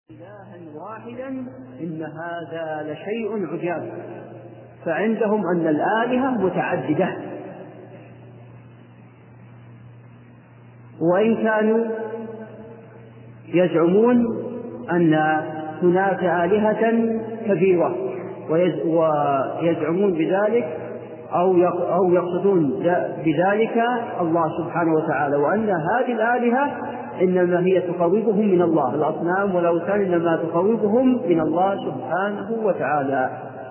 إلها واحدا إن هذا لشيء عجاب. فعندهم أن الآلهة متعددة، وإن كانوا يزعمون أن هناك آلهة كبيرة ويزعمون بذلك أو يقصدون بذلك الله سبحانه وتعالى، وأن هذه الآلهة إنما هي تقربهم من الله، الأصنام والأوثان إنما تقربهم من الله سبحانه وتعالى.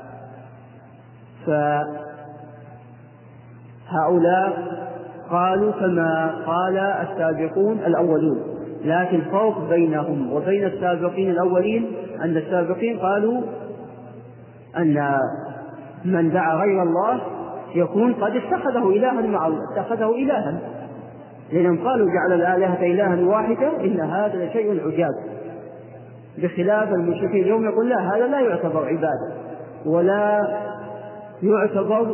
فهؤلاء قالوا كما قال السابقون الأولون، لكن الفرق بينهم وبين السابقين الأولين أن السابقين قالوا أن من دعا غير الله يكون قد اتخذه إلها مع الله، اتخذه إلها، لأنهم قالوا جعل الآلهة إلها واحدة إن هذا لشيء عجاب، بخلاف المشركين اليوم يقول لا، هذا لا يعتبر عبادة ولا يعتبر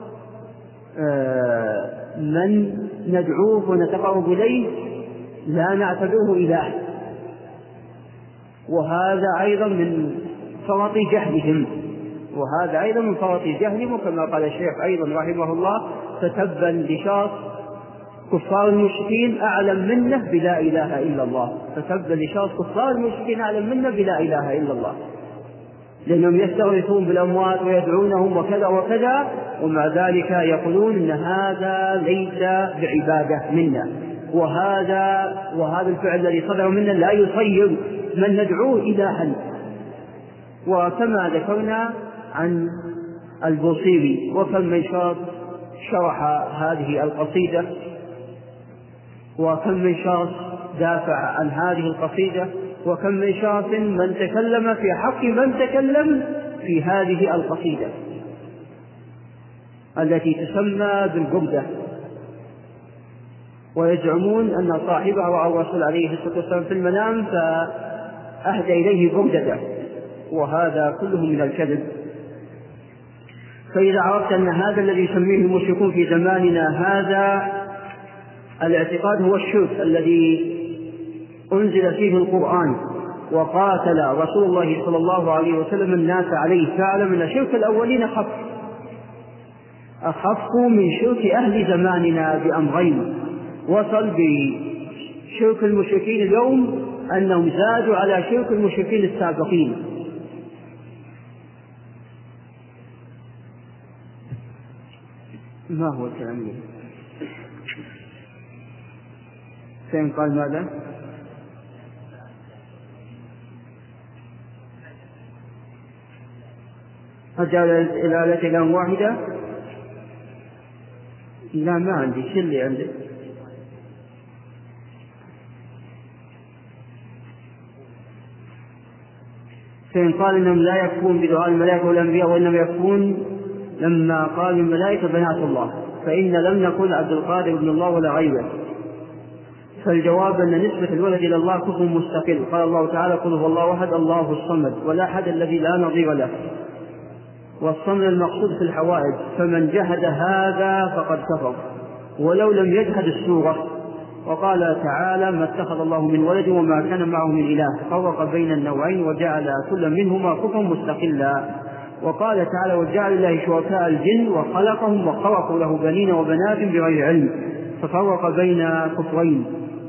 من ندعوه ونتقرب إليه لا نعتبره إله. وهذا أيضا من فرط جهلهم، وكما قال الشيخ أيضا رحمه الله: فتبا لشخص كفار المشركين أعلم منه بلا إله إلا الله، فتبا لشخص كفار المشركين أعلم منه بلا إله إلا الله، لأنهم يستغيثون بالأموات ويدعونهم وكذا وكذا، ومع ذلك يقولون إن هذا ليس بعبادة منا، وهذا الفعل الذي صدر منا لا يصير من ندعوه إلها. وكما ذكرنا عن البوصيري وكم من شرح هذه القصيدة، وكم من شخص دافع عن هذه القصيدة، وكم من شخص من تكلم في حق من تكلم في هذه القصيدة التي تسمى بالبردة، ويزعمون أن صاحبها رأى الرسول عليه الصلاة والسلام في المنام فأهدى إليه بردة، وهذا كله من الكذب. فإذا عرفت أن هذا الذي يسميه المشركون في زماننا هذا الاعتقاد هو الشرك الذي أنزل فيه القرآن وقاتل رسول الله صلى الله عليه وسلم الناس عليه، فاعلم أن شرك الأولين أخف من شرك أهل زماننا بأمرين. وصل بشرك المشركين اليوم أنهم زادوا على شرك المشركين السابقين. ما هو الكلام؟ فين قال ماذا؟ أجعل الآلهة إلها واحدة؟ لا، ما عندي. شو اللي عندك؟ فإن قال إنهم لا يكفون بدعاء الملائكة والأنبياء، وإنما يكفون لما قالوا الملائكة بنات الله، فإن لم نكن عبد القادر ابن الله ولا غيره. فالجواب أن نسبة الولد إلى الله كفر مستقل. قال الله تعالى: قل هو الله أحد الله الصمد ولا أحد الذي لا نظير له، والصمد المقصود في الحوائج، فمن جحد هذا فقد كفر ولو لم يجحد السورة. وقال تعالى: ما اتخذ الله من ولد وما كان معه من إله، فرق بين النوعين وجعل كل منهما كفرا مستقلا. وقال تعالى: وجعل الله شركاء الجن وخلقهم وخلقوا له بنين وبنات بغير علم، ففرق بين كفرين.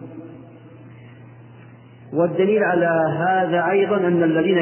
والدليل على هذا أيضا أن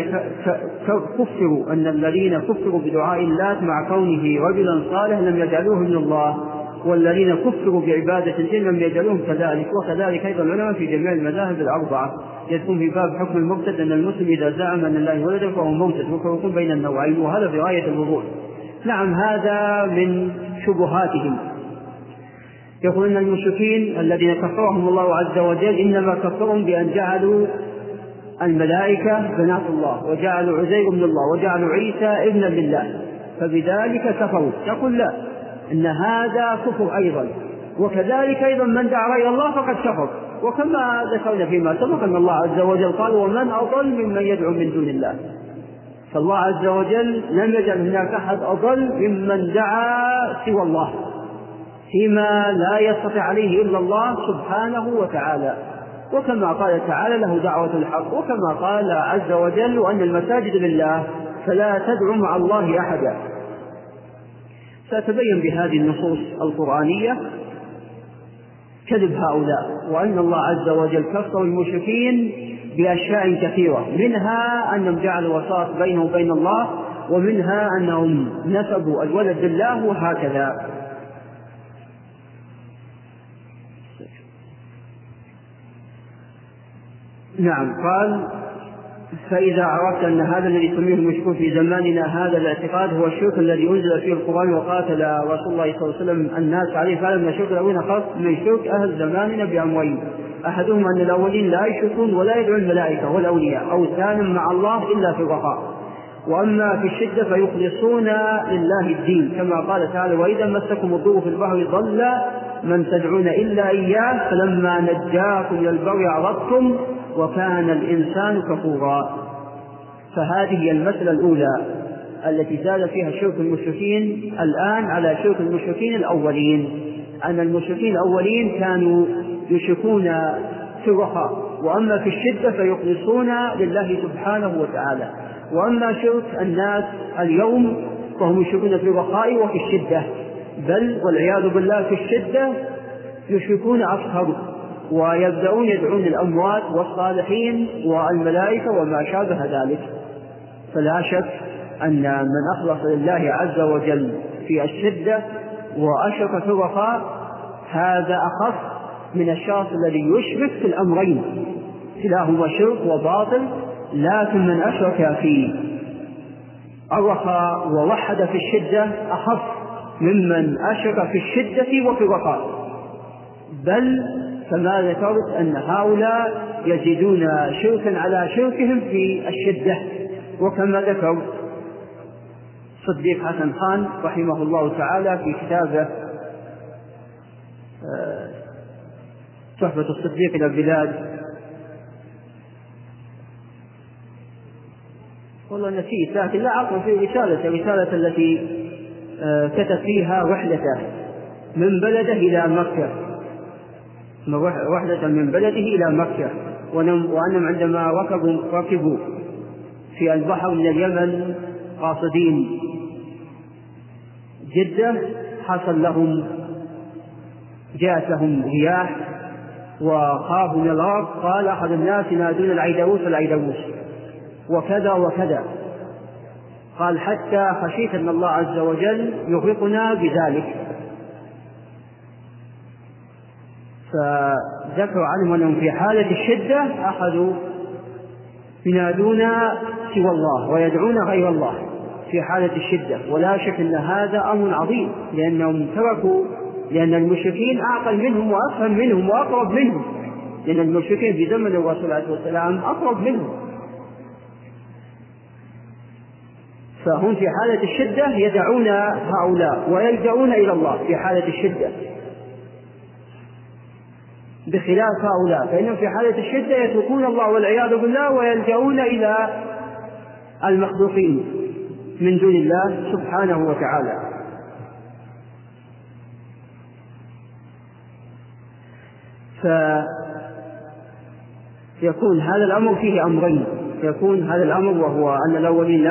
الذين كفروا بدعاء اللات مع كونه رجلا صالح لم يجعلوه من الله، والذين كفروا بعبادة الجن لم يجعلوهم كذلك. وكذلك أيضا العلماء في جميع المذاهب الأربعة يدخلون في باب حكم المرتد أن المسلم إذا زعم أن الله ولد فهو مرتد، ويفرقون بين النوعين، وهذا في غاية الوضوح. نعم، هذا من شبهاتهم. يقول أن المشركين الذين كفرهم الله عز وجل إنما كفرهم بأن جعلوا الملائكة بنات الله، وجعلوا عزير ابن الله، وجعلوا عيسى ابنا لله، فبذلك كفروا. يقول لا، إن هذا كفر أيضا، وكذلك أيضا من دعا غير الله فقد كفر. وكما ذكرنا فيما سبق أن الله عز وجل قال: ومن أضل ممن يدعو من دون الله. فالله عز وجل لم يجعل هناك أحد أضل ممن دعا سوى الله فيما لا يستطيع عليه إلا الله سبحانه وتعالى. وكما قال تعالى له دعوة الحق، وكما قال عز وجل وأن المساجد لله فلا تدعوا مع الله أحدا. فتبين بهذه النصوص القرآنية كذب هؤلاء، وأن الله عز وجل كفر المشركين بأشياء كثيرة، منها أنهم جعلوا وساط بينه وبين الله، ومنها أنهم نسبوا الولد لله، وهكذا. نعم. قال: فإذا عرفت أن هذا الذي يسميه المشركون في زماننا هذا الاعتقاد هو الشرك الذي أنزل فيه القرآن وقاتل رسول الله صلى الله عليه وسلم الناس عليه، فعلم أن الشرك الأولين خاص من شرك أهل زماننا بأمرين: أحدهما أن الأولين لا يشركون ولا يدعون الملائكة والأولياء أو ثانٍ مع الله إلا في الرخاء، وأما في الشدة فيخلصون لله الدين، كما قال تعالى: وإذا مسكم الضر في البحر ضل من تدعون إلا إياه فلما نجاكم إلى البر أعرضتم وكان الإنسان كفورا. فهذه هي المسألة الأولى التي زاد فيها شرك المشركين الآن على شرك المشركين الأولين، أن المشركين الأولين كانوا يشركون في الرخاء، وأما في الشدة فيخلصون لله سبحانه وتعالى. وأما شرك الناس اليوم فهم يشركون في الرخاء وفي الشدة، بل والعياذ بالله في الشدة يشركون أكثر، ويبدأون يدعون الأموات والصالحين والملائكة وما شابه ذلك. فلا شك أن من أخلص لله عز وجل في الشدة وأشرك في الرخاء هذا أخف من الشخص الذي يشرك في الأمرين، كلاهما شرك وباطل، لكن من أشرك في الرخاء ووحد في الشدة أخف ممن أشرك في الشدة وفي الرخاء. بل كما ذكرت أن هؤلاء يزيدون شركا على شركهم في الشدة، وكما ذكر صديق حسن خان رحمه الله تعالى في كتابه تحفة الصديق إلى البلاد، والله نسيت لكن لا عقل في رسالة التي كتب فيها رحلته من بلده إلى مكة، رحلة من بلده إلى مكة، وأنهم عندما ركبوا في البحر من اليمن قاصدين جدة حصل لهم جاءت لهم رياح وخافوا من الغرق، قال أحد الناس ينادون العيدوس وكذا وكذا، قال حتى خشيت أن الله عز وجل يغرقنا بذلك. فذكروا عنهم أنهم في حالة الشدة أخذوا ينادون سوى الله ويدعون غير الله في حالة الشدة. ولا شك أن هذا أمر عظيم، لأنهم تركوا، لأن المشركين أعقل منهم وأفهم منهم وأقرب منهم، لأن المشركين في زمن الرسول عليه السلام أقرب منهم، فهم في حالة الشدة يدعون هؤلاء ويلجؤون إلى الله في حالة الشدة، بخلاف هؤلاء فإنهم في حالة الشدة يتركون الله والعياذ بالله ويلجؤون إلى المخلوقين من دون الله سبحانه وتعالى. فيكون هذا الأمر فيه أمرين، يكون هذا الأمر وهو أن الأولين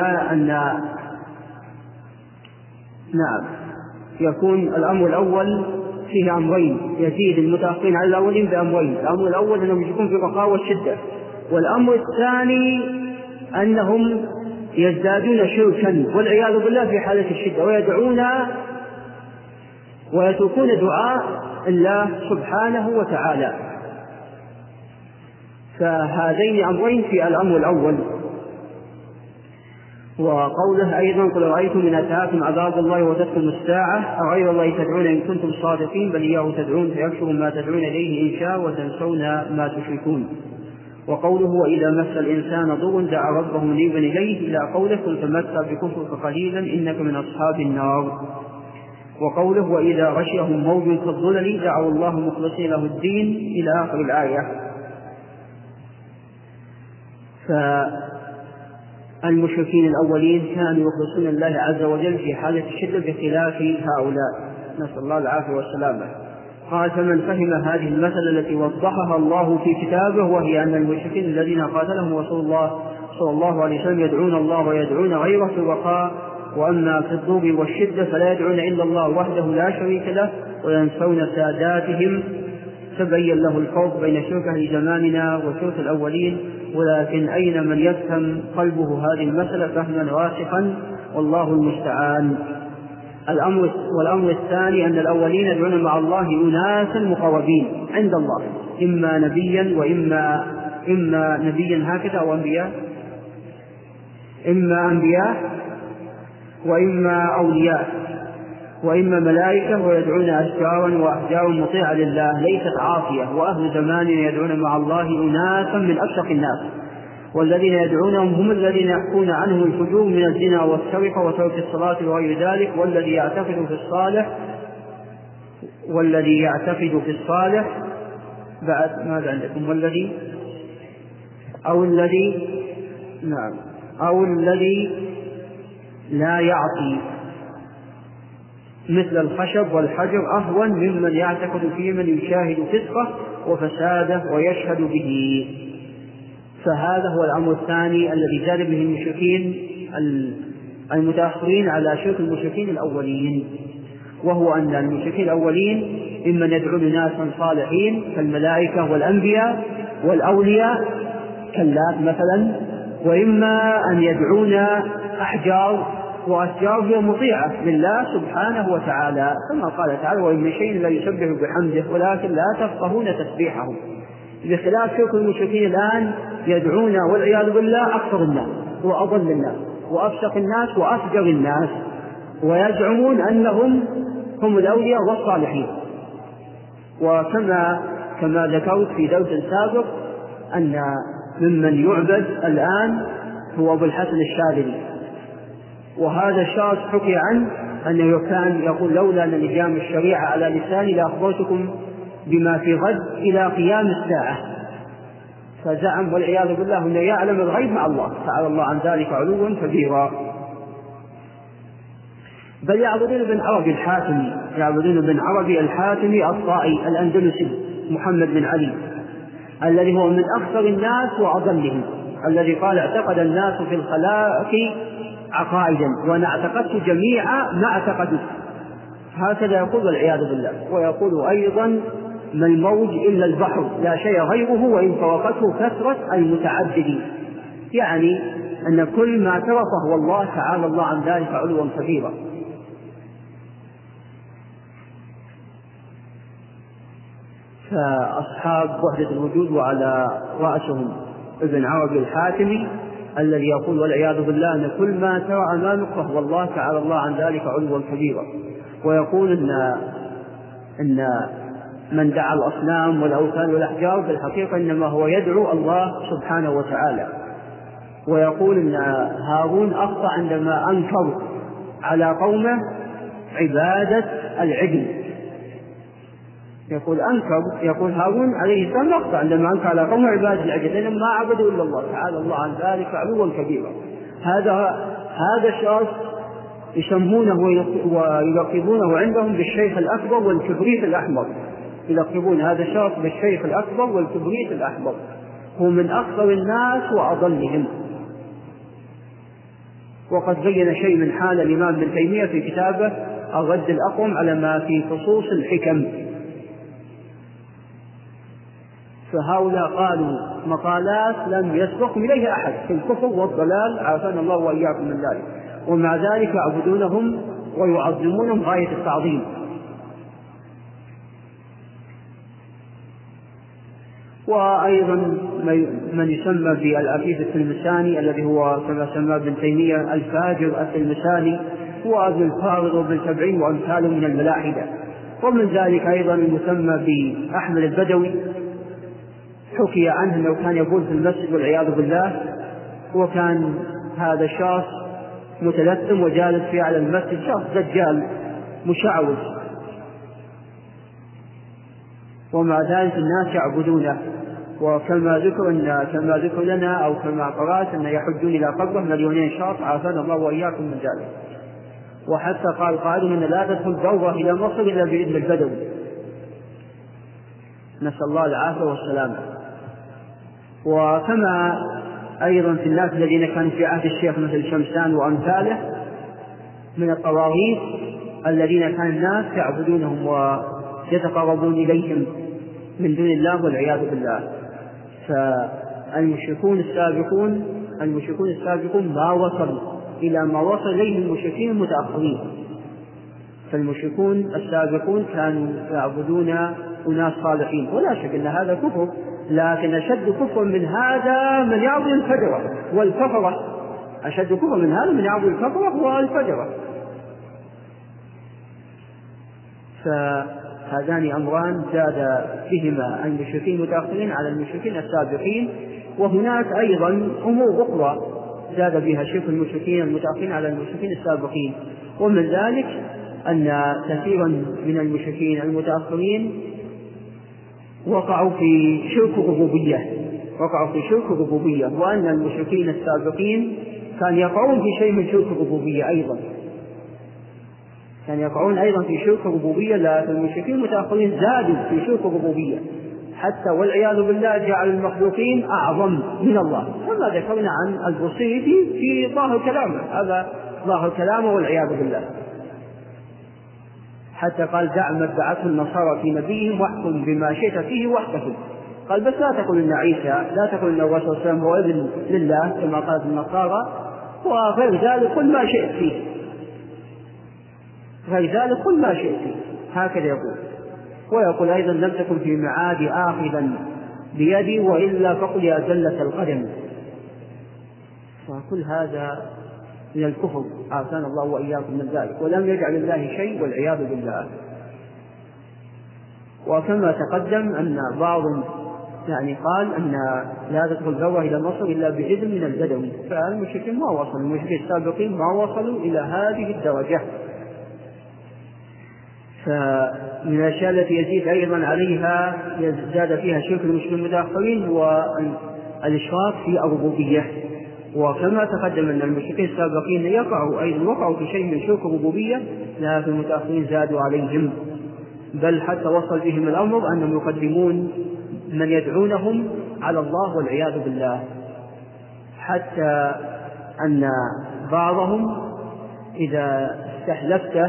يكون الأمر الأول فيه أمرين، يزيد المتأخرين على الأولين بأمرين: الأمر الأول أنهم يكون في الرخاء والشدة، والأمر الثاني أنهم يزدادون شركا والعياذ بالله في حالة الشدة، ويدعون ويتركون دعاء الله سبحانه وتعالى. فهذين أمرين في الأمر الأول. وقوله أيضا: قل رأيتم من أتاكم عذاب الله وتتكم الساعة أغير الله تدعون إن كنتم صادقين بل إياه تدعون فيكشف ما تدعون إليه إن شاء وتنسون ما تشركون. وقوله: وإذا مس الإنسان ضر دعا ربه منيبا إليه إلى قوله: كن تمتع بكفرك قليلا إنك من أصحاب النار. وقوله: وإذا غشيهم موج كالظلل دعوا الله مخلصين له الدين إلى آخر الآية. فالمشركين الأولين كانوا يخلصون الله عز وجل في حالة الشدة بخلاف هؤلاء، نسأل الله العافية والسلامة. قال: فمن فهم هذه المسألة التي وضحها الله في كتابه، وهي أن المشركين الذين قاتلهم رسول الله صلى الله عليه وسلم يدعون الله ويدعون غيره في الرخاء، وأما في الضر والشدة فلا يدعون إلا الله وحده لا شريك له وينسون ساداتهم، تبين له الفرق بين شرك أهل زماننا وشرك الأولين. ولكن أين من يفهم قلبه هذه المسألة فهما راسخا، والله المستعان. والأمر الثاني أن الأولين يدعون مع الله أناسا مقربين عند الله، إما نبيا إما نبيا هكذا أو إما أنبياء وإما أولياء وإما ملائكة، ويدعون أشجارا وأحجار مطيعة لله ليست عاصية. وأهل زماننا يدعون مع الله أناسا من أفسق الناس، والذين يدعونهم هم الذين يحكون عنهم الفجور من الزنا والسرقة وترك الصلاة وغير ذلك. والذي يعتقد في الصالح بعد ماذا عندكم؟ أو الذي لا يعطي مثل الخشب والحجر أهون ممن يعتقد فيه من يشاهد فسقه وفساده ويشهد به. فهذا هو الأمر الثاني الذي زاد به المشركين المتأخرين على شرك المشركين الأولين، وهو أن المشركين الأولين إما يدعون ناسا صالحين كالملائكة والأنبياء والأولياء كاللات مثلا، وإما أن يدعون أحجار وأشجار هي مطيعة لله سبحانه وتعالى، كما قال تعالى: وإن من شيء لا يسبح بحمده ولكن لا تفقهون تسبيحهم. بخلاف شرك المشركين الآن يدعون والعياذ بالله أكثر الناس وأضل الناس وأفسق الناس وأفجر الناس، ويزعمون أنهم هم الأولياء والصالحين. وكما ذكرت في درس سابق أن ممن يعبد الآن هو أبو الحسن الشاذلي، وهذا الشخص حكي عنه أنه كان يقول: لولا أن لجام الشريعة على لساني لأخبرتكم بما في غد إلى قيام الساعة. فزعم والعياذ بالله أنه يعلم الغيب مع الله تعالى الله عن ذلك علوا كبيرا. بل يعبدون بن عربي الحاتمي الطائي الأندلسي محمد بن علي، الذي هو من أكثر الناس وأضلهم، الذي قال: اعتقد الناس في الخلائق عقائدا وأنا اعتقدت جميع ما اعتقدوا. هكذا يقول والعياذ بالله. ويقول أيضا: ما الموج إلا البحر لا شيء غيره وإن فوقته كثرة المتعددين، يعني أن كل ما ترى فهو الله تعالى الله عن ذلك علوا كبيرا. فأصحاب وحدة الوجود وعلى رأسهم ابن عربي الحاتمي الذي يقول والعياذ بالله أن كل ما ترى أمامك فهو الله تعالى الله عن ذلك علوا كبيرا. ويقول إن من دعا الأصنام والأوثان والأحجار في الحقيقة إنما هو يدعو الله سبحانه وتعالى. ويقول إن هارون أخطأ عندما أنكر على قومه عبادة العجل. يقول هارون عليه السلام أخطأ عندما أنكر على قومه عبادة العجل، لأنهم ما عبدوا إلا الله تعالى الله عن ذلك علوا كبيرا. هذا الشخص يسمونه ويلقبونه عندهم بالشيخ الأكبر والكبريت الأحمر. يلقبون هذا الشخص بالشيخ الأكبر والكبريت الأحمر، هو من أكثر الناس وأضلهم. وقد بين شيء من حال الإمام ابن تيمية في كتابه الرد الأقوم على ما في فصوص الحكم. فهؤلاء قالوا مقالات لم يسبقهم إليها أحد في الكفر والضلال، عافانا الله وإياكم من ذلك، ومع ذلك يعبدونهم ويعظمونهم غاية التعظيم. وأيضا من يسمى بالعفيف التلمساني الذي هو كما سمى ابن تيمية الفاجر التلمساني، وأبو الفارض وابن سبعين وأمثاله من الملاحدة. ومن ذلك أيضا المسمى بأحمد البدوي، حكي عنه أنه كان يقول في المسجد والعياذ بالله، وكان هذا الشخص متلثم وجالس في أعلى المسجد، شخص دجال مشعوذ، ومع ذلك الناس يعبدونه. وكما ذكر لنا أو كما قرأت أن يحجون إلى قبره 2,000,000 شخص، عافانا الله وإياكم من ذلك. وحتى قال قائلهم أن لا تدخل دورة إلى مصر إلا بإذن البدوي، نسأل الله العافية والسلامة. وكما أيضا في الناس الذين كانوا في عهد الشيخ مثل شمسان وأمثاله من الطواغيت الذين كان الناس يعبدونهم ويتقربون إليهم من دون الله والعياذ بالله. فالمشركون السابقون ما وصلوا إلى ما وصل إليه المشركين المتأخرين. فالمشركون السابقون كانوا يعبدون أناس صالحين، ولا شك أن هذا كفر، لكن أشد كفر من هذا من يعبد الفجرة والكفرة. أشد كفر من هذا من يعبد الكفرة والفجرة. فهذان أمران زاد بهما المشركين المتأخرين على المشركين السابقين. وهناك أيضا أمور أخرى زاد بها شرك المشركين المتأخرين على المشركين السابقين، ومن ذلك أن كثيرا من المشركين المتأخرين وقعوا في شرك الربوبية، وأن المشركين السابقين كانوا يقعون في شيء من شرك الربوبية أيضا، في شرك الربوبية. لكن المشركين المتأخرين زادوا في شرك الربوبية حتى والعياذ بالله جعل المخلوقين أعظم من الله، كما ذكرنا عن البوصيري في ظاهر كلامه، هذا ظاهر كلامه والعياذ بالله. حتى قال دع ما ادعته النصارى في نبيهم واحكم بما شئت فيه واحتفل. قال بس لا تقل ان عيسى، لا تقل ان الرسول صلى الله عليه وسلم هو ابن لله كما قالت النصارى، وغير ذلك قل ما شئت فيه، هكذا يقول. ويقول أيضا لم تكن في معادي آخذا بيدي وإلا فقل يا زلة القدم. فكل هذا من الكفر، عافانا الله وإياكم من ذلك، ولم يجعل الله شيء والعياذ بالله. وكما تقدم أن بعض قال أن لا تدخل ذرة إلى مصر إلا بإذن من البدوي، فالمشركين ما وصلوا، المشركين السابقين ما وصلوا إلى هذه الدرجة. فمن الأشياء التي يزيد أيضا عليها زاد فيها شرك المشركين المتأخرين والإشراك في الربوبية. وكما تقدم أن المشركين السابقين وقعوا في شيء من شرك الربوبية، لكن المتأخرين زادوا عليهم، بل حتى وصل بهم الأمر أنهم يقدمون من يدعونهم على الله والعياذ بالله، حتى أن بعضهم إذا استحلفته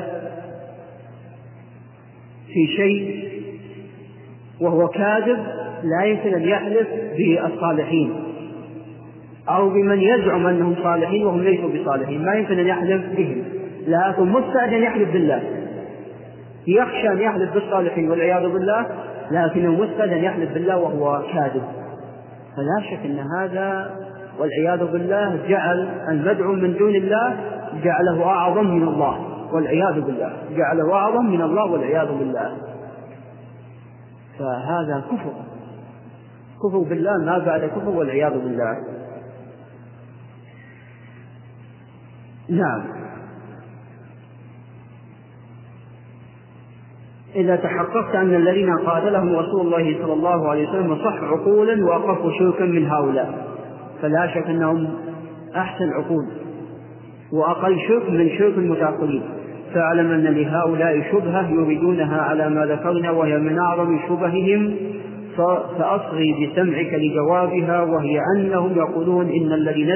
في شيء وهو كاذب لا يمكن أن يحلف بالصالحين أو بمن يزعم أنهم صالحين وهم ليسوا بصالحين، ما يمكن أن يحلف بهم، لكن مستعد أن يحلف بالله، يخشى أن يحلف بالصالحين والعياذ بالله، لكنه مستعد أن يحلف بالله وهو كاذب. فلا شك أن هذا والعياذ بالله جعل المدعو من دون الله جعله أعظم من الله والعياذ بالله، فهذا كفر بالله ما بعد كفر والعياذ بالله. نعم. إذا تحققت أن الذين قاتلهم رسول الله صلى الله عليه وسلم صح عقولا وأخف شركا من هؤلاء، فلا شك أنهم أحسن عقول وأقل شرك من شرك المتأخرين. فاعلم أن لهؤلاء شبهة يريدونها على ما ذكرنا، وهي من أعظم شبههم، فأصغي بسمعك لجوابها، وهي أنهم يقولون إن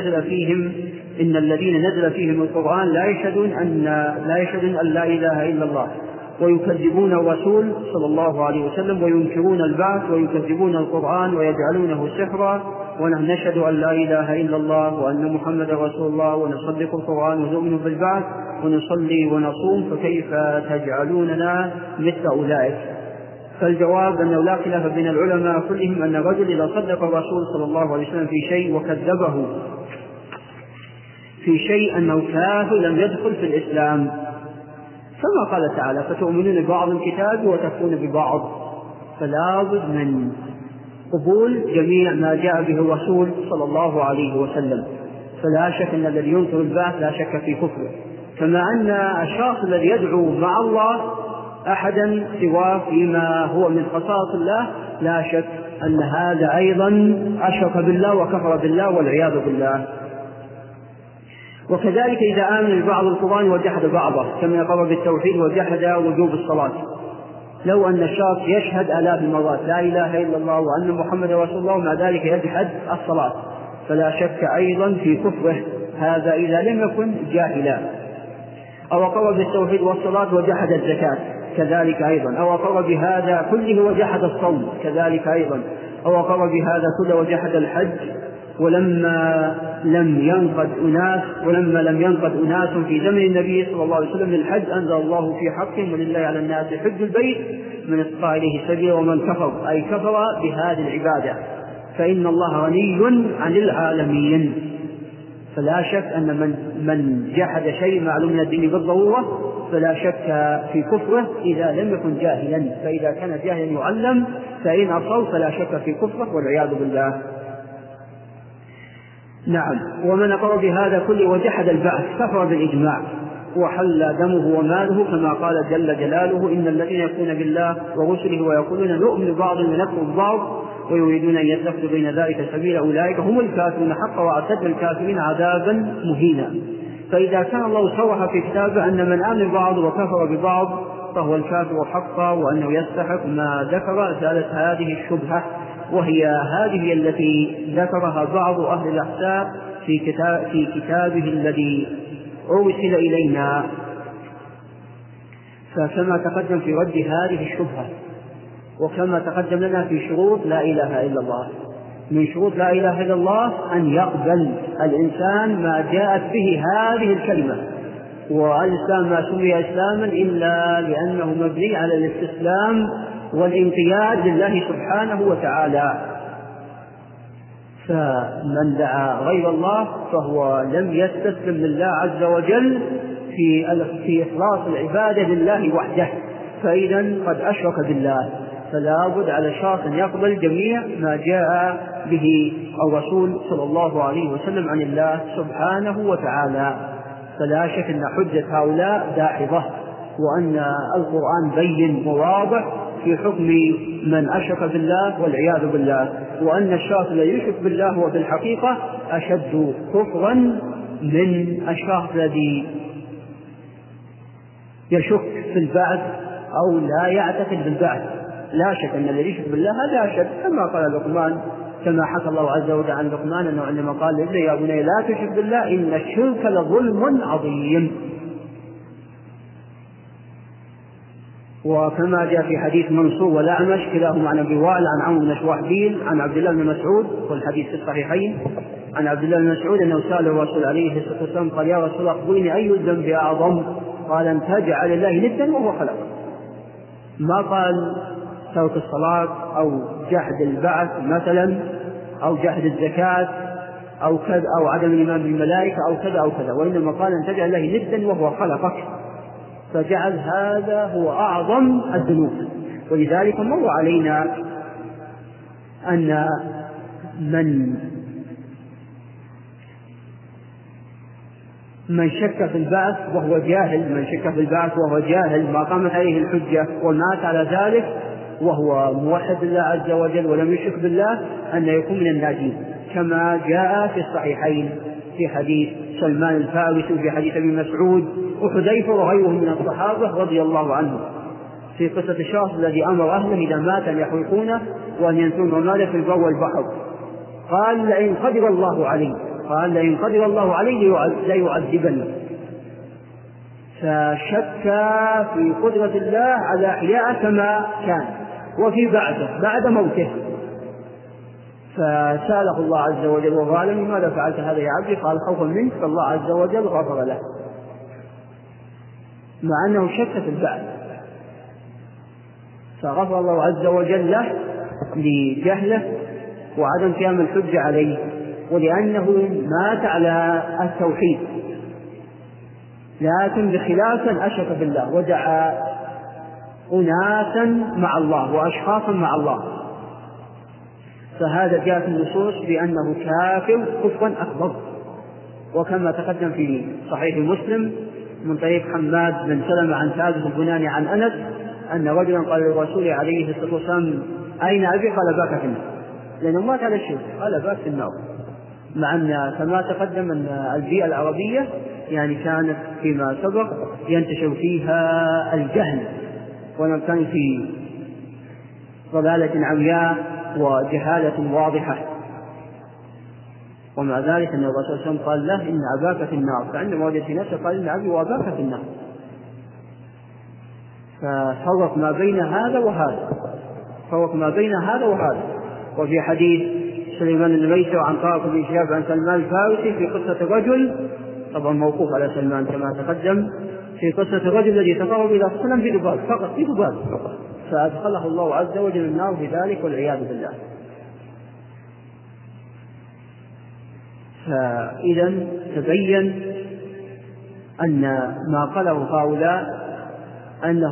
الذين نزل فيهم القرآن لا يشهدون أن لا إله إلا الله، ويكذبون الرسول صلى الله عليه وسلم، وينكرون البعث، ويكذبون القرآن ويجعلونه سحرا، ونحن نشهد أن لا إله إلا الله وأن محمد رسول الله، ونصدق القرآن ونؤمن بالبعث ونصلي ونصوم، فكيف تجعلوننا مثل أولئك؟ فالجواب أنه لا خلاف بين العلماء كلهم أن الرجل إذا صدق الرسول صلى الله عليه وسلم في شيء وكذبه في شيء أنه كافر لم يدخل في الإسلام، كما قال تعالى فتؤمنون ببعض الكتاب وتكفرون ببعض. فلا بد من قبول جميع ما جاء به الرسول صلى الله عليه وسلم. فلا شك أن الذي ينكر البعث لا شك في كفره، كما أن الشخص الذي يدعو مع الله أحدا سواه فيما هو من خصائص الله لا شك أن هذا أيضا أشرك بالله وكفر بالله والعياذ بالله. وكذلك إذا آمن ببعض القرآن وجحد بعضه، كما يقر بالتوحيد وجحد وجوب الصلاة، لو أن الشخص يشهد آلاف المرات لا إله إلا الله وأن محمد رسول الله ومع ذلك يجحد الصلاة فلا شك أيضا في كفره، هذا إذا لم يكن جاهلا. أو أقر بالتوحيد والصلاة وجحد الزكاة كذلك أيضا، أو أقر بهذا كله وجحد الصوم كذلك أيضا، أو أقر بهذا كله وجحد الحج. ولما لم ينقض أناس في زمن النبي صلى الله عليه وسلم للحج أنزل الله في حقهم ولله على الناس حج البيت من استطاع إليه سبيلا ومن كفر أي كفر بهذه العبادة فإن الله غني عن العالمين. فلا شك أن من جحد شيء معلوم من الدين بالضرورة فلا شك في كفره إذا لم يكن جاهلا، فإذا كان جاهلا يعلم فإن أصاب فلا شك في كفره والعياذ بالله. نعم. ومن أقر بهذا كله وجحد البعث كفر بالإجماع وحل دمه وماله كما قال جل جلاله إن الذين يكفرون بالله ورسله ويقولون نؤمن ببعض ونكفر ببعض ويريدون أن يتخذوا بين ذلك سبيلا أولئك هم الكافرون حقا وأعتدنا الكافرين عذابا مهينا. فإذا كان الله صرح في كتابه أن من آمن ببعض وكفر ببعض فهو الكافر حقا وأنه يستحق ما ذكر زالت هذه الشبهة، وهي هذه التي ذكرها بعض أهل الأحساب في كتابه الذي أرسل إلينا. فكما تقدم في رد هذه الشبهة وكما تقدم لنا في شروط لا إله إلا الله، من شروط لا إله إلا الله أن يقبل الإنسان ما جاءت به هذه الكلمة، والإسلام ما سمي إسلاما إلا لأنه مبني على الاستسلام والانقياد لله سبحانه وتعالى. فمن دعا غير الله فهو لم يستسلم لله عز وجل في إخلاص العبادة لله وحده، فإذا قد أشرك بالله. فلا بد على الشخص أن يقبل جميع ما جاء به الرسول صلى الله عليه وسلم عن الله سبحانه وتعالى. فلا شك أن حجة هؤلاء داحضة، وأن القرآن بين وواضح في حكم من أشرك بالله والعياذ بالله، وأن الشخص الذي يشرك بالله هو في الحقيقة أشد كفرا من الشخص الذي يشك في البعث أو لا يعتقد بالبعث. لا شك أن الذي يشرك بالله هذا أشد، كما قال لقمان، كما حكى الله عز وجل عن لقمان أنه عندما قال لابنه يا بني لا تشرك بالله إن الشرك لظلم عظيم. وكما جاء في حديث منصور والأعمش كلاهما عن أبي وائل عن عمرو بن شواحبيل عن عبد الله بن مسعود، والحديث في الصحيحين عن عبد الله بن مسعود أنه سأل الرسول عليه الصلاة والسلام قال يا رسول الله أخبرني أي الذنب أعظم؟ قال أن تجعل لله ندا وهو خلقك. ما قال ترك الصلاة أو جحد البعث مثلا أو جحد الزكاة أو كذا أو عدم الإيمان بالملائكة أو كذا أو كذا، وإنما قال أن تجعل له ندا وهو خلقك، فجعل هذا هو أعظم الذنوب. ولذلك مر علينا أن من شك في البعث وهو جاهل ما قامت عليه الحجة ومات على ذلك وهو موحد الله عز وجل ولم يشرك بالله أن يكون من الناجين، كما جاء في الصحيحين في حديث سلمان الفارسي وفي حديث ابن مسعود وحذيفة وغيرهم من الصحابة رضي الله عنهم في قصة الشخص الذي أمر أهله إذا مات أن يحرقونه وأن ينسون رماده في البر والبحر. قال لئن قدر الله عليه ليعذبني. فشك في قدرة الله على إحياء كما كان وفي بعد موته، فسأله الله عز وجل وقال لماذا فعلت هذا يا عبدي؟ قال خوفا منك، فالله عز وجل غفر له مع أنه شك في البعث، فغفر الله عز وجل له لجهله وعدم قيام الحجة عليه، ولأنه مات على التوحيد لكن بخلافا أشرك بالله ودعا أناسا مع الله وأشخاصا مع الله، فهذا جاء في النصوص بأنه كافر كفرا أكبر. وكما تقدم في صحيح مسلم من طريق حماد بن سلمة عن ثابت البناني عن أنس أن رجلا قال للرسول عليه الصلاة والسلام أين أبي؟ قال باك في النار، لأنه مات على الشرك، قال باك في النار، مع أن كما تقدم أن البيئة العربية يعني كانت فيما سبق ينتشر فيها الجهل ولم كان في ضلالة عمياء وجهالة واضحة. ومع ذلك أن الرسول صلى الله عليه وسلم قال له إن أباك في النار، فعندما وجد في نفسه قال إن أبي وأباك في النار. ففرق ما بين هذا وهذا، فرق ما بين هذا وهذا. وفي حديث سليمان الميسر عن طارق بن شهاب عن سلمان الفارسي في قصة الرجل، طبعا موقوف على سلمان كما تقدم، في قصة الرجل الذي تقرب إلى صنم بذباب فقط، بذباب فقط، فأدخله الله عز وجل النار بذلك والعياذ بالله. فإذا تبين أن ما قاله هؤلاء أنه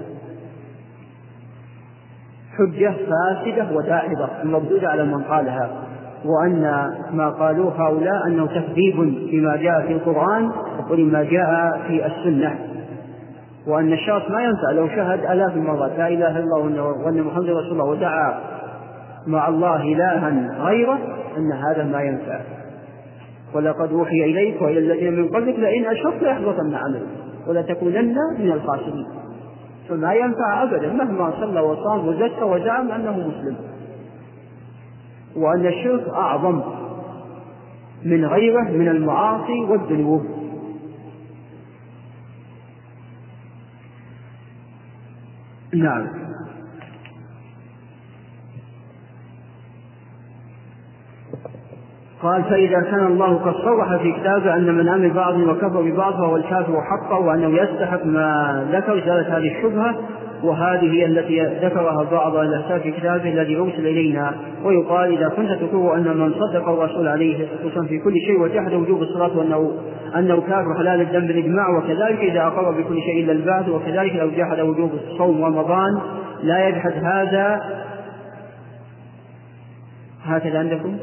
حجة فاسدة وداحضة مردودة على من قالها، وأن ما قالوه هؤلاء أنه تكذيب لما جاء في القرآن ولما جاء في السنة، وأن الشخص ما ينفع لو شهد آلاف المرات لا إله إلا الله وأن محمد رسول الله ودعا مع الله إلها غيره، أن هذا ما ينفع. ولقد أوحي إليك وإلى الذين من قبلك لئن أشركت ليحبطن عملك ولتكونن من الخاسرين. فما ينفع أبدا مهما صلى وصام وزكى وزعم أنه مسلم، وأن الشرك أعظم من غيره من المعاصي والذنوب. نعم. قال فإذا كان الله قد صرح في كتابه أن من آمن ببعض وكفر ببعض فهو الكافر حقا، وأنه يستحق ما ذكر زالت هذه الشبهة، وهذه هي التي ذكرها بعض الأحساب في كتابه الذي أرسل إلينا. ويقال إذا كنت تقول أن من صدق الرسول عليه الصلاة والسلام في كل شيء وجحد وجوب الصلاة وأنه كافر حلال الدم بالإجماع، وكذلك إذا أقر بكل شيء إلا البعث، وكذلك لو جحد وجوب الصوم رمضان لا يجحد هذا. هكذا عندكم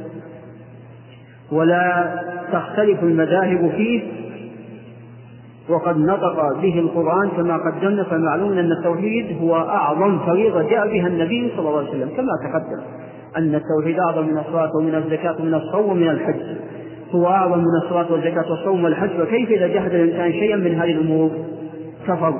ولا تختلف المذاهب فيه، وقد نطق به القرآن كما قدمنا. فمعلوم أن التوحيد هو أعظم فريضة جاء بها النبي صلى الله عليه وسلم كما تقدم أن التوحيد أعظم من الصلاة ومن الزكاة ومن الصوم ومن الحج، هو أعظم من الصلاة والزكاة والصوم والحج. فكيف إذا جحد الإنسان شيئا من هذه الأمور كفر،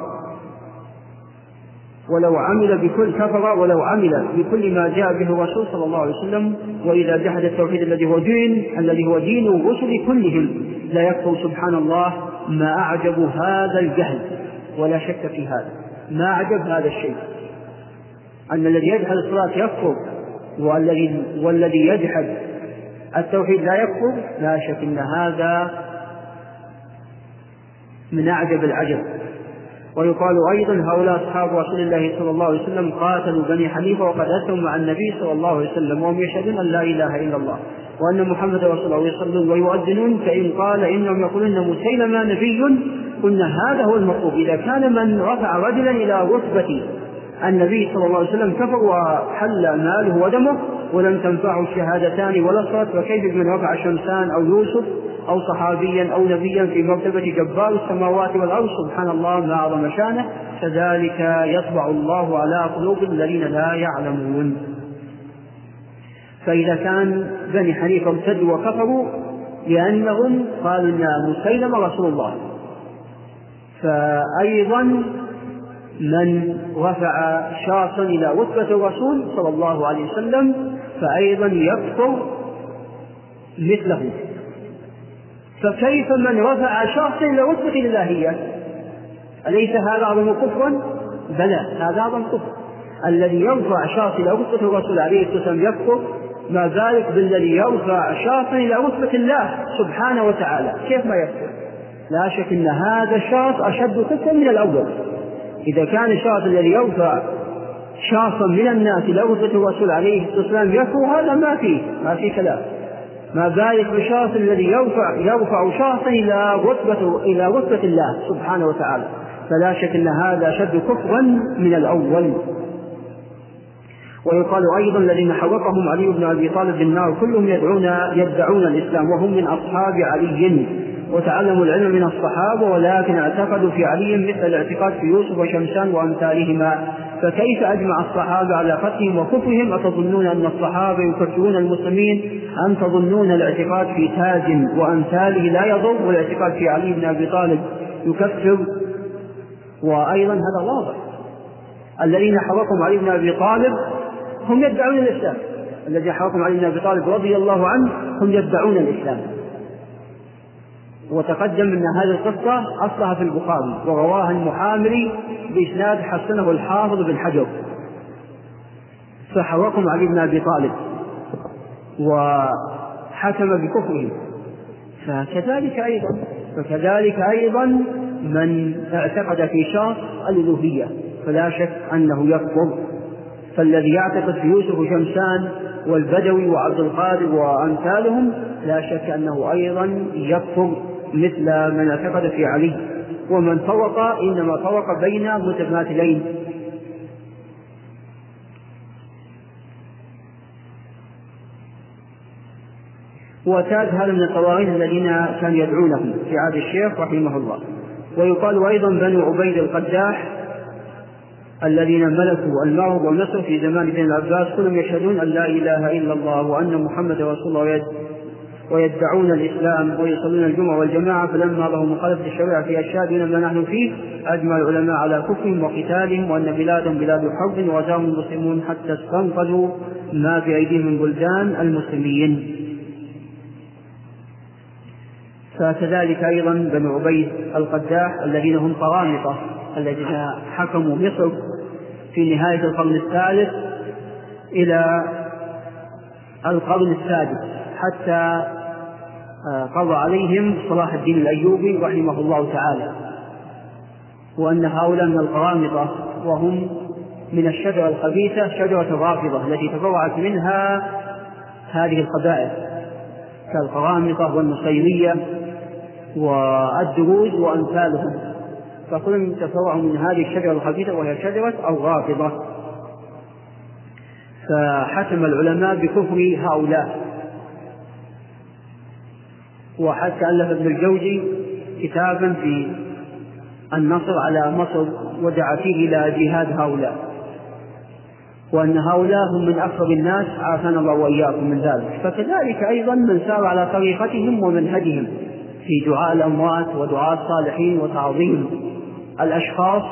ولو عمل بكل كفر ولو عمل بكل ما جاء به الرسول صلى الله عليه وسلم. وإذا جحد التوحيد الذي هو دين الرسل كلهم لا يكفر. سبحان الله ما أعجب هذا الجهل، ولا شك في هذا، ما أعجب هذا الشيء أن الذي يجحد الصلاة يكفر والذي يجحد التوحيد لا يكفر. لا شك أن هذا من أعجب العجب. ويقال أيضا هؤلاء أصحاب رسول الله صلى الله عليه وسلم قاتلوا بني حنيفة وقد أتوا مع النبي صلى الله عليه وسلم وهم يشهدون أن لا إله إلا الله وأن محمد رسول الله يصلون ويؤذنون، فإن قال إنهم يقولون مسيلمة نبي قلنا هذا هو المطلوب. إذا كان من رفع رجلا إلى رتبة النبي صلى الله عليه وسلم كفر وحل ماله ودمه ولم تنفعه الشهادتان ولا الصلاة، فكيف من رفع شمسان أو يوسف أو صحابيا أو نبيا في مرتبة جبار السماوات والأرض؟ سبحان الله ما أعظم شانه. كذلك يطبع الله على قلوب الذين لا يعلمون. فإذا كان بني حنيفة ارتدوا وكفروا لأنهم قالوا إن مسيلمة رسول الله، فأيضا من رفع شخصا إلى رتبة الرسول صلى الله عليه وسلم فأيضا يكفر مثله. فكيف من رفع شخصا إلى رتبة الإلهية؟ أليس هذا أعظم كفرا؟ بلى هذا أعظم كفر. الذي يرفع شخصا إلى رتبة الرسول عليه الصلاة والسلام يكفر، ما ذلك بالذي يرفع شخصا إلى رتبة الله سبحانه وتعالى، كيف ما يكفر؟ لا شك أن هذا الشخص أشد كفرا من الأول. إذا كان الشخص الذي يرفع شخصا من الناس إلى رتبة الرسول عليه الصلاة والسلام يكفر، هذا ما في كلام. ما ذلك بالشخص الذي يرفع شخصا إلى رتبة الله سبحانه وتعالى، فلا شك أن هذا أشد كفرا من الأول. ويقال أيضا الذين حرقهم علي بن أبي طالب بالنار كلهم يدعون الإسلام وهم من أصحاب علي وتعلموا العلم من الصحابة، ولكن اعتقدوا في علي مثل الاعتقاد في يوسف وشمسان وأمثالهما. فكيف أجمع الصحابة على قتلهم وكفرهم؟ أتظنون أن الصحابة يكفرون المسلمين أم تظنون الاعتقاد في تاج وأمثاله لا يضر والاعتقاد في علي بن أبي طالب يكفر؟ وأيضا هذا واضح الذين حرقهم علي بن أبي طالب هم يدعون الإسلام، الذي حرقهم علي بن أبي طالب رضي الله عنه هم يدعون الإسلام. وتقدم أن هذه القصة أصلها في البخاري ورواها المحامري بإسناد حسنه الحافظ بن حجر. فحرقهم علي بن أبي طالب وحكم بكفره. فكذلك أيضا من اعتقد في شخص الألوهية فلا شك أنه يكفر. فالذي يعتقد في يوسف وشمسان والبدوي وعبد القادر وأمثالهم لا شك أنه أيضا يكفر مثل من اعتقد في علي. ومن فرق إنما فرق بين متماثلين. وكاد هذا من الطواغيت الذين كانوا يدعونهم في عهد الشيخ رحمه الله. ويقال أيضا بنو عبيد القداح الذين ملكوا المغرب ومصر في زمان ابن العباس كلهم يشهدون أن لا إله إلا الله وأن محمد رسول الله ويدعون الإسلام ويصلون الجمعة والجماعة. فلما رأوا مخالفة الشريعة في أشياء دون ما نحن فيه أجمع العلماء على كفرهم وقتالهم وأن بلادهم بلاد حرب وغزاهم المسلمون حتى استنقذوا ما بأيديهم من بلدان المسلمين. فكذلك أيضا بنو عبيد القداح الذين هم قرامطة الذين حكموا مصر في نهاية القرن الثالث إلى القرن السادس حتى قضى عليهم صلاح الدين الأيوبي رحمه الله تعالى. وأن هؤلاء من القرامطة وهم من الشجرة الخبيثة شجرة الرافضة التي تفرعت منها هذه القبائل كالقرامطة والنصيرية والدروز وأمثالهم، فكلهم تفرعوا من هذه الشجرة الخبيثة وهي شجرة الرافضة. فحكم العلماء بكفر هؤلاء. وحتى ألف ابن الجوزي كتابا في النصر على مصر ودعا فيه إلى جهاد هؤلاء، وأن هؤلاء هم من أكثر الناس عافانا الله وإياكم من ذلك. فكذلك أيضا من سار على طريقتهم ومنهجهم في دعاء الأموات ودعاء الصالحين وتعظيم الأشخاص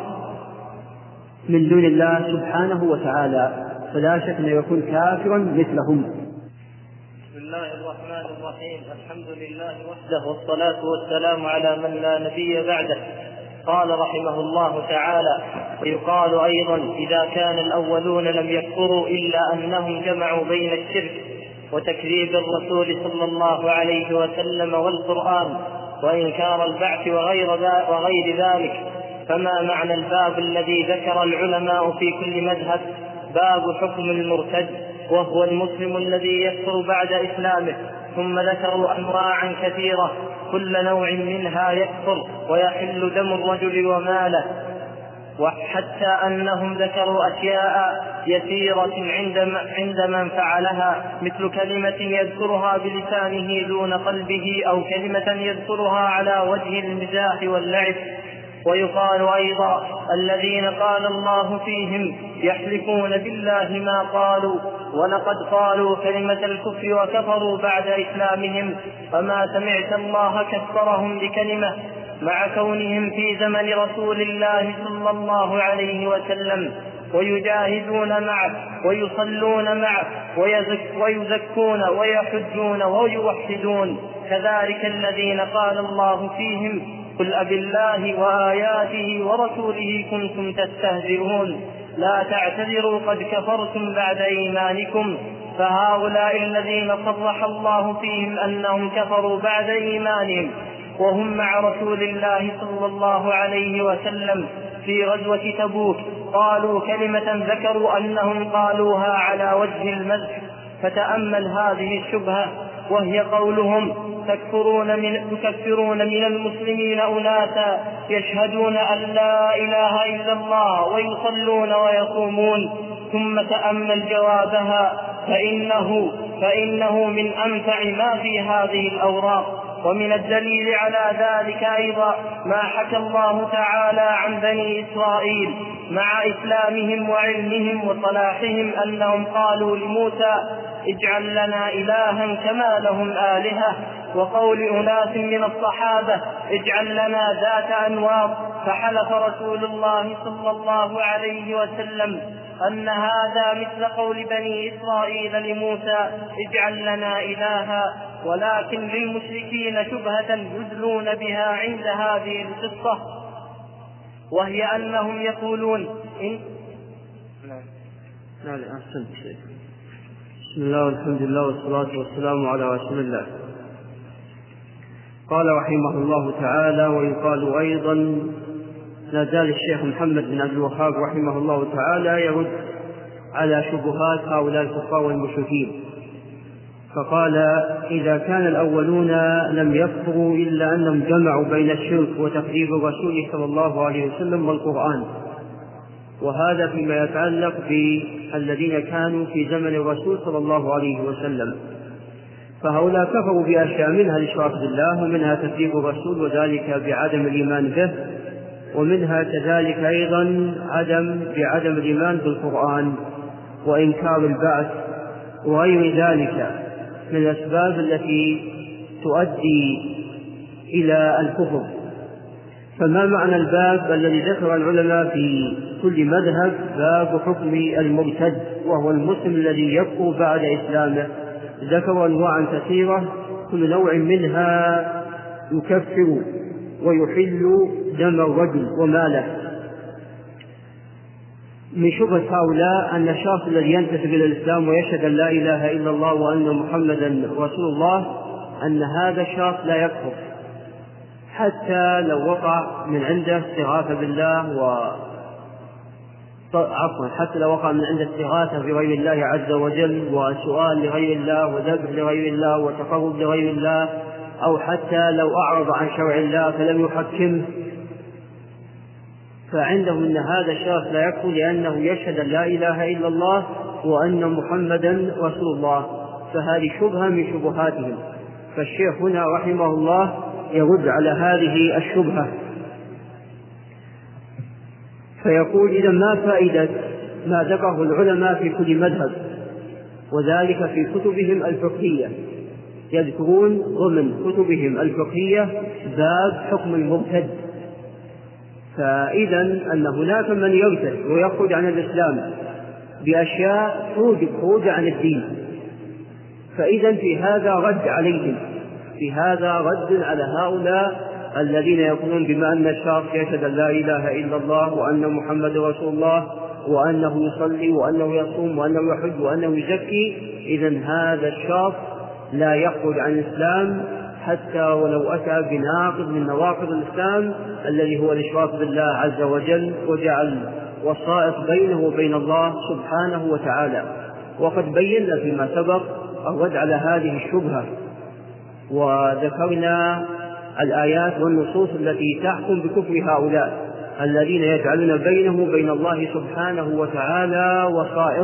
من دون الله سبحانه وتعالى، فلا شك أن يكون كافرا مثلهم. بسم الله الرحمن الرحيم. الحمد لله وحده والصلاة والسلام على من لا نبي بعده. قال رحمه الله تعالى: ويقال أيضا إذا كان الأولون لم يكفروا إلا أنهم جمعوا بين الشرك وتكذيب الرسول صلى الله عليه وسلم والقرآن وإنكار البعث وغير ذلك، فما معنى الباب الذي ذكر العلماء في كل مذهب باب حكم المرتد وهو المسلم الذي يكفر بعد إسلامه؟ ثم ذكروا أنواعا كثيرة كل نوع منها يكفر ويحل دم الرجل وماله، وحتى أنهم ذكروا أشياء يسيرة عند من فعلها مثل كلمة يذكرها بلسانه دون قلبه أو كلمة يذكرها على وجه المزاح واللعب. ويقال أيضا الذين قال الله فيهم يحلفون بالله ما قالوا ولقد قالوا كلمة الكفر وكفروا بعد إسلامهم، فما سمعت الله كفرهم بكلمة مع كونهم في زمن رسول الله صلى الله عليه وسلم ويجاهدون معه ويصلون معه ويزكون ويحجون ويوحدون. كذلك الذين قال الله فيهم قل أبالله وآياته ورسوله كنتم تستهزئون لا تعتذروا قد كفرتم بعد إيمانكم. فهؤلاء الذين صرح الله فيهم أنهم كفروا بعد إيمانهم وهم مع رسول الله صلى الله عليه وسلم في غزوة تبوك قالوا كلمة ذكروا أنهم قالوها على وجه المزح. فتأمل هذه الشبهة وهي قولهم تكفرون من المسلمين أناسا يشهدون أن لا إله إلا الله ويصلون ويصومون. ثم تأمل جوابها فإنه من أمتع ما في هذه الأوراق. ومن الدليل على ذلك أيضا ما حكى الله تعالى عن بني إسرائيل مع إسلامهم وعلمهم وصلاحهم أنهم قالوا لموسى اجعل لنا إلها كما لهم آلهة، وقول أناس من الصحابة اجعل لنا ذات أنواط، فحلف رسول الله صلى الله عليه وسلم أن هذا مثل قول بني إسرائيل لموسى اجعل لنا إلها، ولكن للمشركين شبهة يدلون بها عند هذه القصة، وهي أنهم يقولون بسم الله والحمد لله والصلاة والسلام على رسول الله. قال رحمه الله تعالى: ويقال أيضا، لا زال الشيخ محمد بن عبد الوهاب رحمه الله تعالى يرد على شبهات هؤلاء الكفار والمشركين، فقال: إذا كان الأولون لم يكفروا إلا أنهم جمعوا بين الشرك وتكذيب الرسول صلى الله عليه وسلم والقرآن، وهذا فيما يتعلق بالذين كانوا في زمن الرسول صلى الله عليه وسلم، فهؤلاء كفروا بأشياء منها الإشراك بالله، ومنها تكذيب الرسول وذلك بعدم الإيمان به، ومنها كذلك أيضا بعدم الإيمان بالقرآن وإنكار البعث وغير ذلك من الأسباب التي تؤدي إلى الكفر. فما معنى الباب الذي ذكر العلماء في كل مذهب؟ باب حكم المرتد، وهو المسلم الذي يكفر بعد إسلامه. ذكروا أنواعا كثيرة، كل نوع منها يكفر ويحل دم الرجل وماله. من شبهة هؤلاء أن الشخص الذي ينتسب إلى الإسلام ويشهد أن لا إله إلا الله وأن محمدا رسول الله، أن هذا الشخص لا يكفر حتى لو وقع من عنده استغاثة بالله حتى لو وقع من عنده استغاثة بغير الله عز وجل وسؤال لغير الله وذبح لغير الله وتقرب لغير الله، أو حتى لو أعرض عن شرع الله فلم يحكمه، فعندهم أن هذا الشخص لا يكفر لأنه يشهد أن لا إله إلا الله وأن محمدا رسول الله. فهذه شبهة من شبهاتهم، فالشيخ هنا رحمه الله يرد على هذه الشبهة، فيقول: إذا ما فائدة ما ذكره العلماء في كل مذهب، وذلك في كتبهم الفقهية، يذكرون ضمن كتبهم الفقهية باب حكم المرتد. فإذا أن هناك من يرتد ويخرج عن الإسلام بأشياء توجب خروج عن الدين، فإذا في هذا رد عليهم، في هذا رد على هؤلاء الذين يقولون بما أن الشخص يشهد أن لا إله إلا الله وأن محمد رسول الله وأنه يصلي وأنه يصوم وأنه يحج وأنه يزكي، إذن هذا الشخص لا يخرج عن الإسلام حتى ولو أتى بناقض من نواقض الإسلام الذي هو الإشراك بالله عز وجل وجعل وسائط بينه وبين الله سبحانه وتعالى. وقد بينا فيما سبق الرد على هذه الشبهة، وذكرنا الآيات والنصوص التي تحكم بكفر هؤلاء الذين يجعلون بينه وبين الله سبحانه وتعالى وسائط.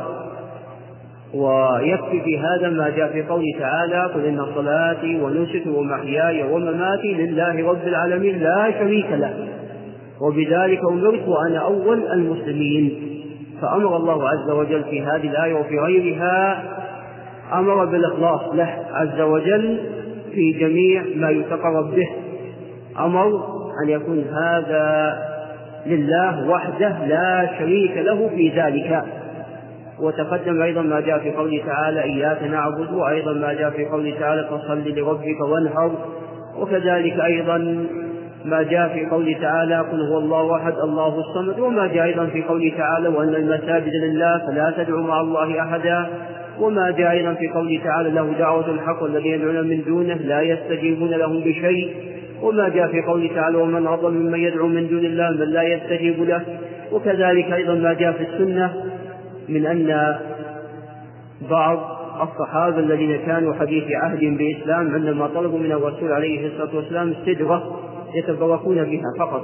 ويكفي في هذا ما جاء في قوله تعالى: قل إن صلاتي ونسكي ومحياي ومماتي لله رب العالمين لا شريك له وبذلك أمرت وأنا أول المسلمين. فأمر الله عز وجل في هذه الآية وفي غيرها أمر بالإخلاص له عز وجل في جميع ما يتقرب به، أمر أن يكون هذا لله وحده لا شريك له في ذلك. وتقدم أيضا ما جاء في قوله تعالى: إياك نعبد، وأيضا ما جاء في قوله تعالى: فصل لربك وانحر، وكذلك أيضا ما جاء في قوله تعالى: قل هو الله أحد الله الصمد، وما جاء أيضا في قوله تعالى: وأن المساجد لله فلا تدعوا مع الله أحدا، وما جاء أيضا في قوله تعالى: له دعوة الحق والذين يدعون من دونه لا يستجيبون لهم بشيء، وما جاء في قوله تعالى: ومن أضل ممن يدعو من دون الله من لا يستجيب له. وكذلك أيضا ما جاء في السنة من أن بعض الصحابة الذين كانوا حديث عهد بإسلام عندما طلبوا من الرسول عليه الصلاة والسلام السدرة يتبركون بها فقط،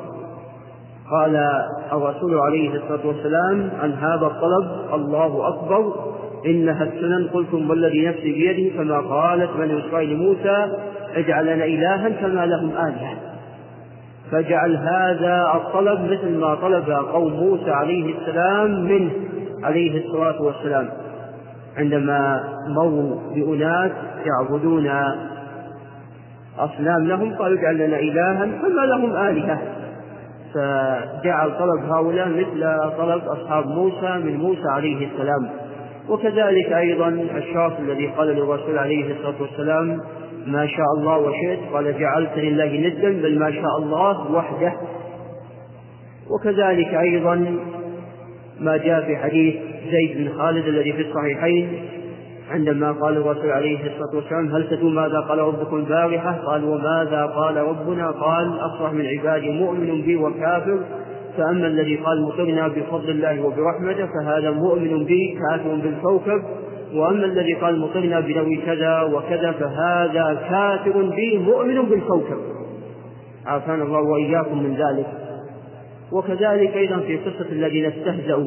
قال الرسول عليه الصلاة والسلام عن هذا الطلب: الله أكبر إنها السنن قلتم والذي نفسي بيده كما قالت بني إسرائيل موسى اجعل لنا إلها كما لهم آلهة. فجعل هذا الطلب مثل ما طلب قوم موسى عليه السلام منه عليه الصلاة والسلام عندما مروا بأناس يعبدون أصنام لهم قالوا اجعل لنا إلها كما لهم آلهة. فجعل طلب هؤلاء مثل طلب أصحاب موسى من موسى عليه السلام. وكذلك أيضا الشخص الذي قال للرسول عليه الصلاة والسلام ما شاء الله وشئت قال جعلت لله ندا بل ما شاء الله وحده. وكذلك أيضا ما جاء في حديث زيد بن خالد الذي في الصحيحين عندما قال الرسول عليه الصلاة والسلام هل تدرون ماذا قال ربكم البارحة؟ قال وماذا قال ربنا؟ قال أصبح من عبادي مؤمن بي وكافر، فأما الذي قال مطرنا بفضل الله وبرحمته فهذا مؤمن بي كافر بالكوكب، وأما الذي قال مطرنا بنوي كذا وكذا فهذا كافر بي مؤمن بالكوكب. عافانا الله وإياكم من ذلك. وكذلك أيضا في قصة الذين استهزأوا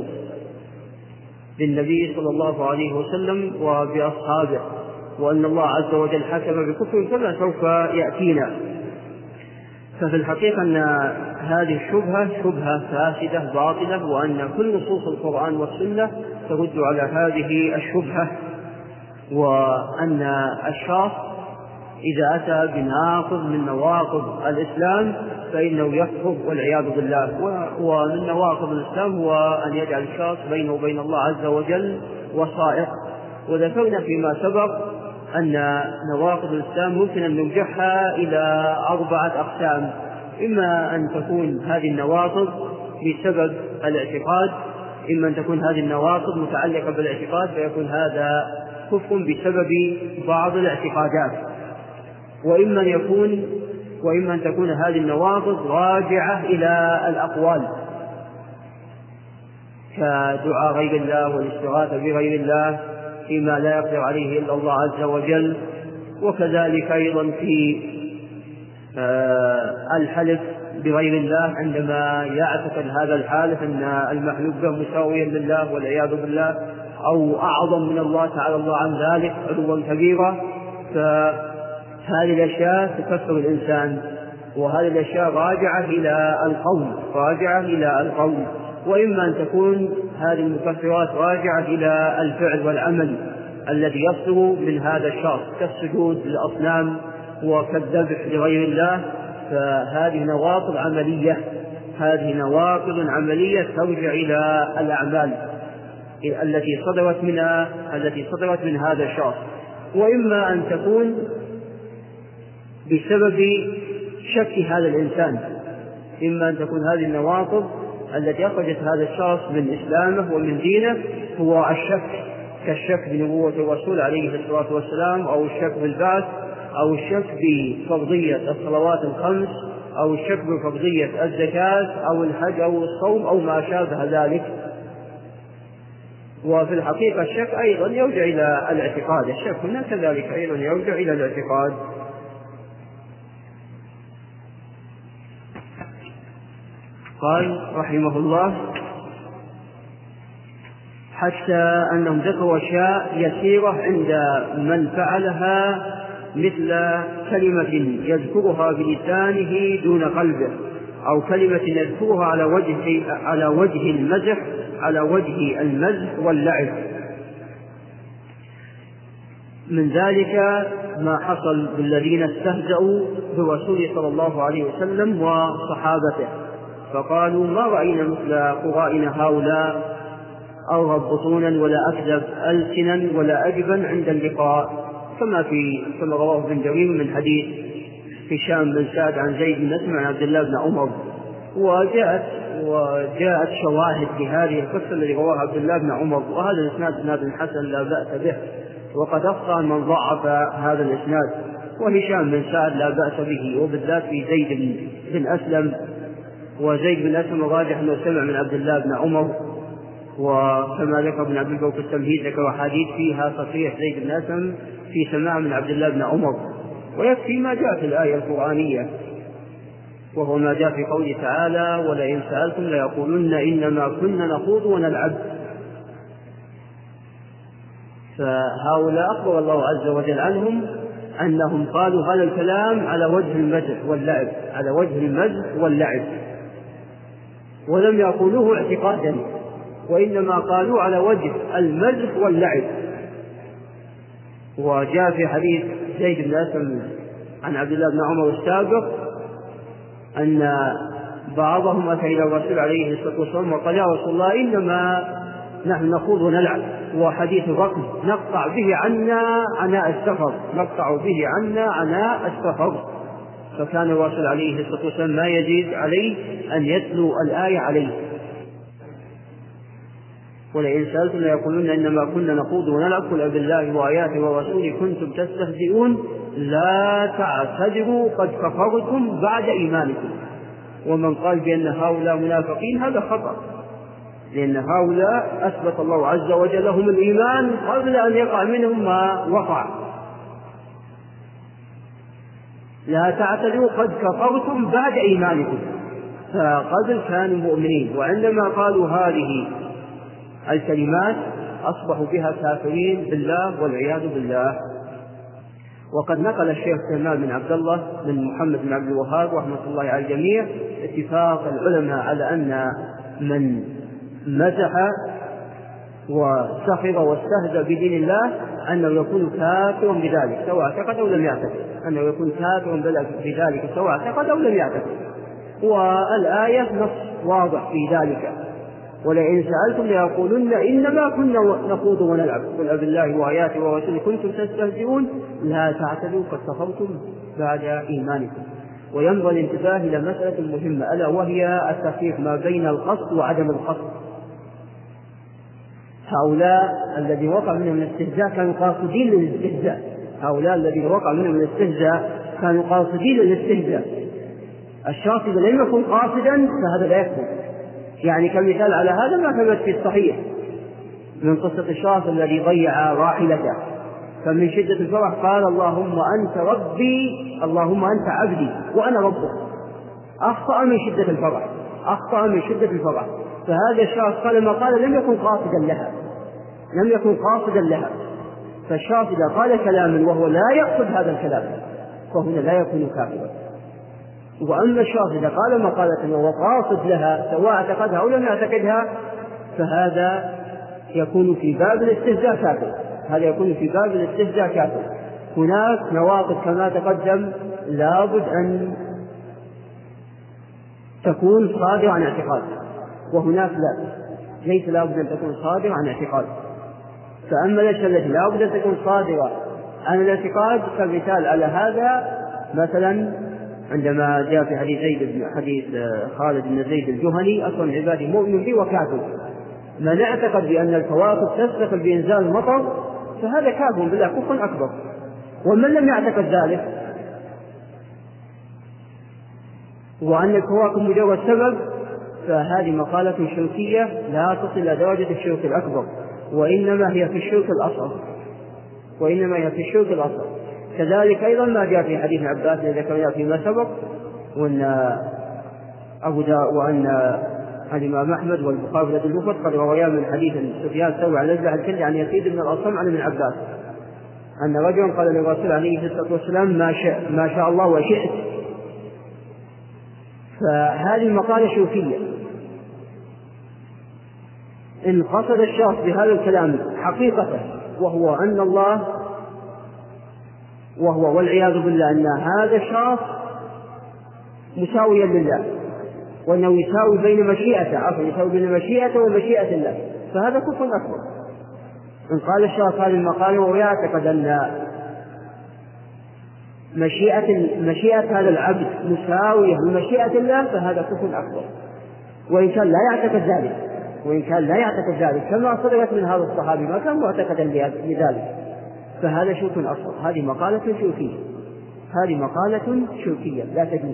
بالنبي صلى الله عليه وسلم وبأصحابه وأن الله عز وجل حكم بكفر كما سوف يأتينا. ففي الحقيقة أن هذه الشبهة شبهة فاسدة باطلة، وأن كل نصوص القرآن والسنة ترد على هذه الشبهة، وأن الشخص إذا أتى بناقض من نواقض الإسلام فإنه يكفر والعياذ بالله. ومن نواقض الإسلام هو أن يجعل الشخص بينه وبين الله عز وجل وسائط. وذكرنا فيما سبق أن نواقض الإسلام ممكن أن نرجعها إلى 4 أقسام: إما أن تكون هذه النواقض بسبب الاعتقاد، إما أن تكون هذه النواقض متعلقة بالاعتقاد فيكون هذا كفر بسبب بعض الاعتقادات، وإما أن تكون هذه النواقض راجعة إلى الأقوال كدعاء غير الله والاستغاثة بغير الله فيما لا يقدر عليه إلا الله عز وجل. وكذلك أيضا في الحلف بغير الله عندما يعتقد هذا الحالف أن المحلوف به مساويا لله والعياذ بالله أو أعظم من الله تعالى الله عن ذلك علوا كبيرا، فهذه الأشياء تكفر الإنسان، وهذه الأشياء راجعة إلى القول. وإما أن تكون هذه المكفرات راجعة إلى الفعل والعمل الذي يصدر من هذا الشخص كالسجود للأصنام وكالذبح لغير الله، فهذه نواقض عملية ترجع إلى الأعمال التي صدرت من هذا الشخص. وإما أن تكون بسبب شك هذا الإنسان، إما أن تكون هذه النواقض التي أخرجت هذا الشخص من إسلامه ومن دينه هو الشك، كالشك بنبوة الرسول عليه الصلاة والسلام، أو الشك بالبعث، أو الشك بفرضية الصلوات الخمس، أو الشك بفرضية الزكاة أو الحج أو الصوم أو ما شابه ذلك. وفي الحقيقة الشك أيضا يرجع إلى الاعتقاد، الشك هنا كذلك أيضا يرجع إلى الاعتقاد. قال رحمه الله حتى أنهم ذكروا أشياء يسيرة عند من فعلها، مثل كلمة يذكرها بلسانه دون قلبه، أو كلمة يذكرها على وجه المزح واللعب. من ذلك ما حصل بالذين استهزأوا بالرسول صلى الله عليه وسلم وصحابته، فقالوا ما رأينا مثل قرائنا هؤلاء أرغب بطونا ولا أكذب ألسنا ولا أجبا عند اللقاء، كما رواه ابن جرير من حديث هشام بن سعد عن زيد بن أسلم عن عبد الله بن عمر. وجاءت شواهد لهذه القصة التي رواها عبد الله بن عمر، وهذا الإسناد إسناد حسن لا بأس به، وقد أخطأ من ضعف هذا الإسناد، وهشام بن سعد لا بأس به، وبالذات في زيد بن أسلم. وزيد بن أسلم راجح أنه سمع من عبد الله بن عمر، وكما ذكر ابن عبد البر في التمهيد ذكر حديث فيها تصريح زيد بن أسلم في سماع من عبد الله بن عمر. ويكفي ما جاء في الآية القرآنية، وهو ما جاء في قوله تعالى ولئن سألتم ليقولن إنما كنا نخوض ونلعب. فهؤلاء أخبر الله عز وجل عنهم أنهم قالوا هذا الكلام على وجه المزح واللعب، على وجه المزح واللعب، ولم يقولوه اعتقادا، وإنما قالوا على وجه المزح واللعب. وجاء في حديث زيد بن أسلم عن عبد الله بن عمر السابق أن بعضهم أتى إلى الرسول عليه الصلاة والسلام وقال: يا رسول الله، إنما نحن نخوض ونلعب، وحديث الرقم نقطع به عنا عناء السفر، نقطع به عنا عناء السفر. فكان الرسول عليه الصلاة والسلام ما يزيد عليه أن يتلو الآية عليه. ولئن سألتم ليقولون إنما كنا نخوض ونلعب قل بالله وآياته ورسوله كنتم تستهزئون لا تعتذروا قد كفرتم بعد إيمانكم. ومن قال بأن هؤلاء منافقين هذا خطأ، لأن هؤلاء أثبت الله عز وجل لهم الإيمان قبل أن يقع منهم ما وقع. لا تعتذروا قد كفرتم بعد إيمانكم، فقبل كانوا مؤمنين، وعندما قالوا هذه الكلمات أصبحوا بها كافرين بالله والعياذ بالله. وقد نقل الشيخ سلمان بن عبد الله بن محمد بن عبد الوهاب رحمة الله على الجميع اتفاق العلماء على أن من مزح وسخر واستهزأ بدين الله أنه يكون كافرا بذلك سواء اعتقد أو لم يعتقد، أنه يكون كافرا بذلك سواء اعتقد أو لم يعتقد. والآية نص واضح في ذلك: ولئن سألتم ليقولن إنما كنا نخوض ونلعب قل بالله وآياته ورسوله كنتم تستهزئون لا تعتذروا قد كفرتم بعد إيمانكم. وينبغي الانتباه إلى مسألة مهمة ألا وهي التفريق ما بين القصد وعدم القصد. هؤلاء الذين وقع منهم الاستهزاء كانوا قاصدين للاستهزاء، هؤلاء الذين وقع منهم الاستهزاء كانوا قاصدين للاستهزاء. الشخص إذا لم يكن قاصدا فهذا لا يكفر. يعني كمثال على هذا ما ثبت في الصحيح من قصة الشخص الذي ضيع راحلته، فمن شدة الفرح قال: اللهم أنت ربي، اللهم أنت عبدي وأنا ربك. أخطأ من شدة الفرح، أخطأ من شدة الفرح. فهذا الشخص قال ما قال لم يكن قاصدا لها، لم يكن قاصدا لها. فالشخص إذا قال كلاما وهو لا يقصد هذا الكلام فهنا لا يكون كافرا. وأما الشخص إذا قال مقالة وهو قاصد لها سواء اعتقدها أو لم يعتقدها فهذا يكون في باب الاستهزاء كافر، هذا يكون في باب الاستهزاء كافر. هناك نواقض كما تقدم لابد أن تكون صادرة عن اعتقاد، وهناك لا، ليس لابد أن تكون صادرة عن اعتقاد. فأما الأشياء التي لابد أن تكون صادرة عن الاعتقاد كمثال على هذا مثلا عندما جاء في حديث خالد بن زيد الجهني: أصلا عبادي مؤمن بي وكافر. من اعتقد بأن الكواكب تستقل بإنزال المطر فهذا كافر بالله كفر أكبر. ومن لم يعتقد ذلك وأن الكواكب مجرد سبب فهذه مقالة شركية لا تصل إلى درجة الشرك الأكبر، وإنما هي في الشرك الأصغر، وإنما هي في الشرك الأصغر. كذلك أيضا ما جاء في حديث عباس الذي ذكرناه فيما سبق، وأن الإمام أحمد والبخاري في المفرد قد روايا من حديث سفيان الثوري عن الأزرع الكندي عن يزيد بن الأصم عن ابن عباس أن رجلا قال للرسول عليه الصلاة والسلام: ما شاء الله وشئت. فهذه المقالة شركية. إن قصد الشخص بهذا الكلام حقيقة وهو أن الله وهو والعياذ بالله أن هذا الشخص مساويا لله، وأنه يساوي بين مشيئته، يساوي بين مشيئته ومشيئة الله، فهذا كفر أكبر. إن قال الشخص هذه المقالة ويعتقد أن مشيئة هذا العبد مساوية لمشيئة الله فهذا كفر أكبر. وإن كان لا يعتقد ذلك كما صدرت من هذا الصحابي ما كان معتقدا لذلك فهذا شرك أصغر. هذه مقالة شركية، هذه مقالة شركية لا تجوز.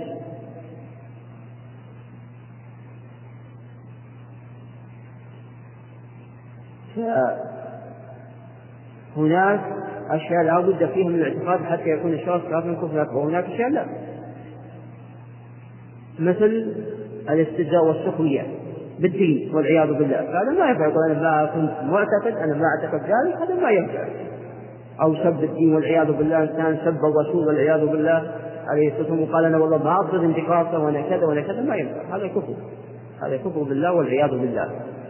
فهناك أشياء لا بد فيها من الاعتقاد حتى يكون الشخص كافرا كفرا أكبر، وهناك أشياء لا، مثل الاستهزاء والسخرية بالدين والعياذ بالله، فهذا ما ينفع. أنا ما كنت معتقد، أنا ما أعتقد ذلك، هذا ما ينفع. أو سب الدين والعياذ بالله، إنسان سب الرسول والعياذ بالله عليه الصلاة والسلام وقال أنا والله ما أقصد انتقاصه وأنا كذا وأنا كذا، ما ينفع، هذا كفر، هذا كفر بالله والعياذ بالله.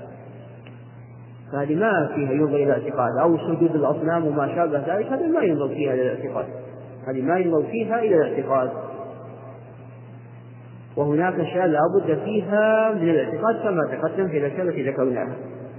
فهذه ما فيها ينظر إلى الاعتقاد. أو سجود الأصنام وما شابه ذلك، هذا ما ينظر فيها إلى الاعتقاد، هذه ما ينظر فيها إلى الاعتقاد. وهناك أشياء لا بد فيها من الاعتقاد كما تقدم في الأشياء التي ذكرناها.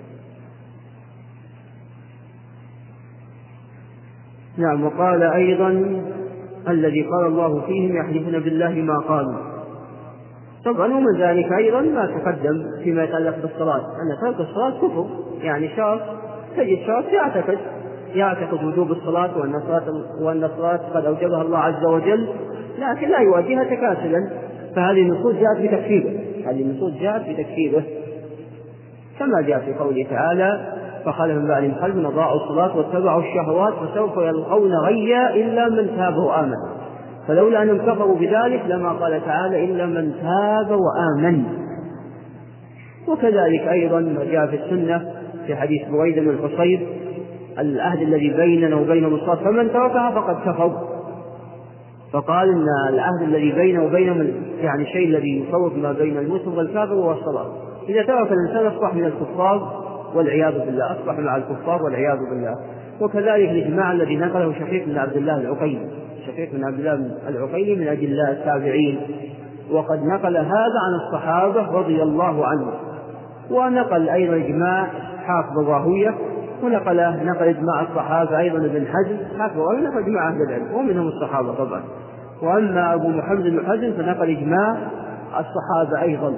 نعم. وقال أيضا الذي قال الله فيهم يحلفون بالله ما قالوا. طبعا ومن ذلك أيضا ما تقدم فيما يتعلق بالصلاة، أن ترك الصلاة كفر. يعني شخص تجد شخص يعتقد وجوب الصلاة وأن الصلاة قد أوجبها الله عز وجل، لكن لا يؤديها تكاسلا، فهذه النصوص جاءت بتكفيره، كما جاء في قوله تعالى فخلف من بعدهم خلف أضاعوا الصلاة واتبعوا الشهوات فسوف يلقون غيا إلا من تاب وآمن. فلولا أنهم كفروا بذلك لما قال تعالى إلا من تاب وآمن. وكذلك أيضا ما جاء في السنة في حديث بريدة بن الحصيب العهد الذي بيننا وبينهم الصلاة فمن تركها فقد كفر. فقال إن العهد الذي بينه وبينهم يعني شيء الذي يفرق ما بين المسلم والكافر هو الصلاة. إذا ترك الإنسان أصبح من الكفار والعياذ بالله، أصبح مع الكفار والعياذ بالله. وكذلك الإجماع الذي نقله شقيق بن عبد الله العقيلي من أجلاء التابعين، وقد نقل هذا عن الصحابة رضي الله عنهم. ونقل أيضا إجماع حافظ الراهوية، نقل إجماع الصحابة أيضا ابن حزم حافظ الراهوية، نقل إجماع أهل العلم ومنهم الصحابة طبعا. وأما أبو محمد بن حزم فنقل إجماع الصحابة أيضا.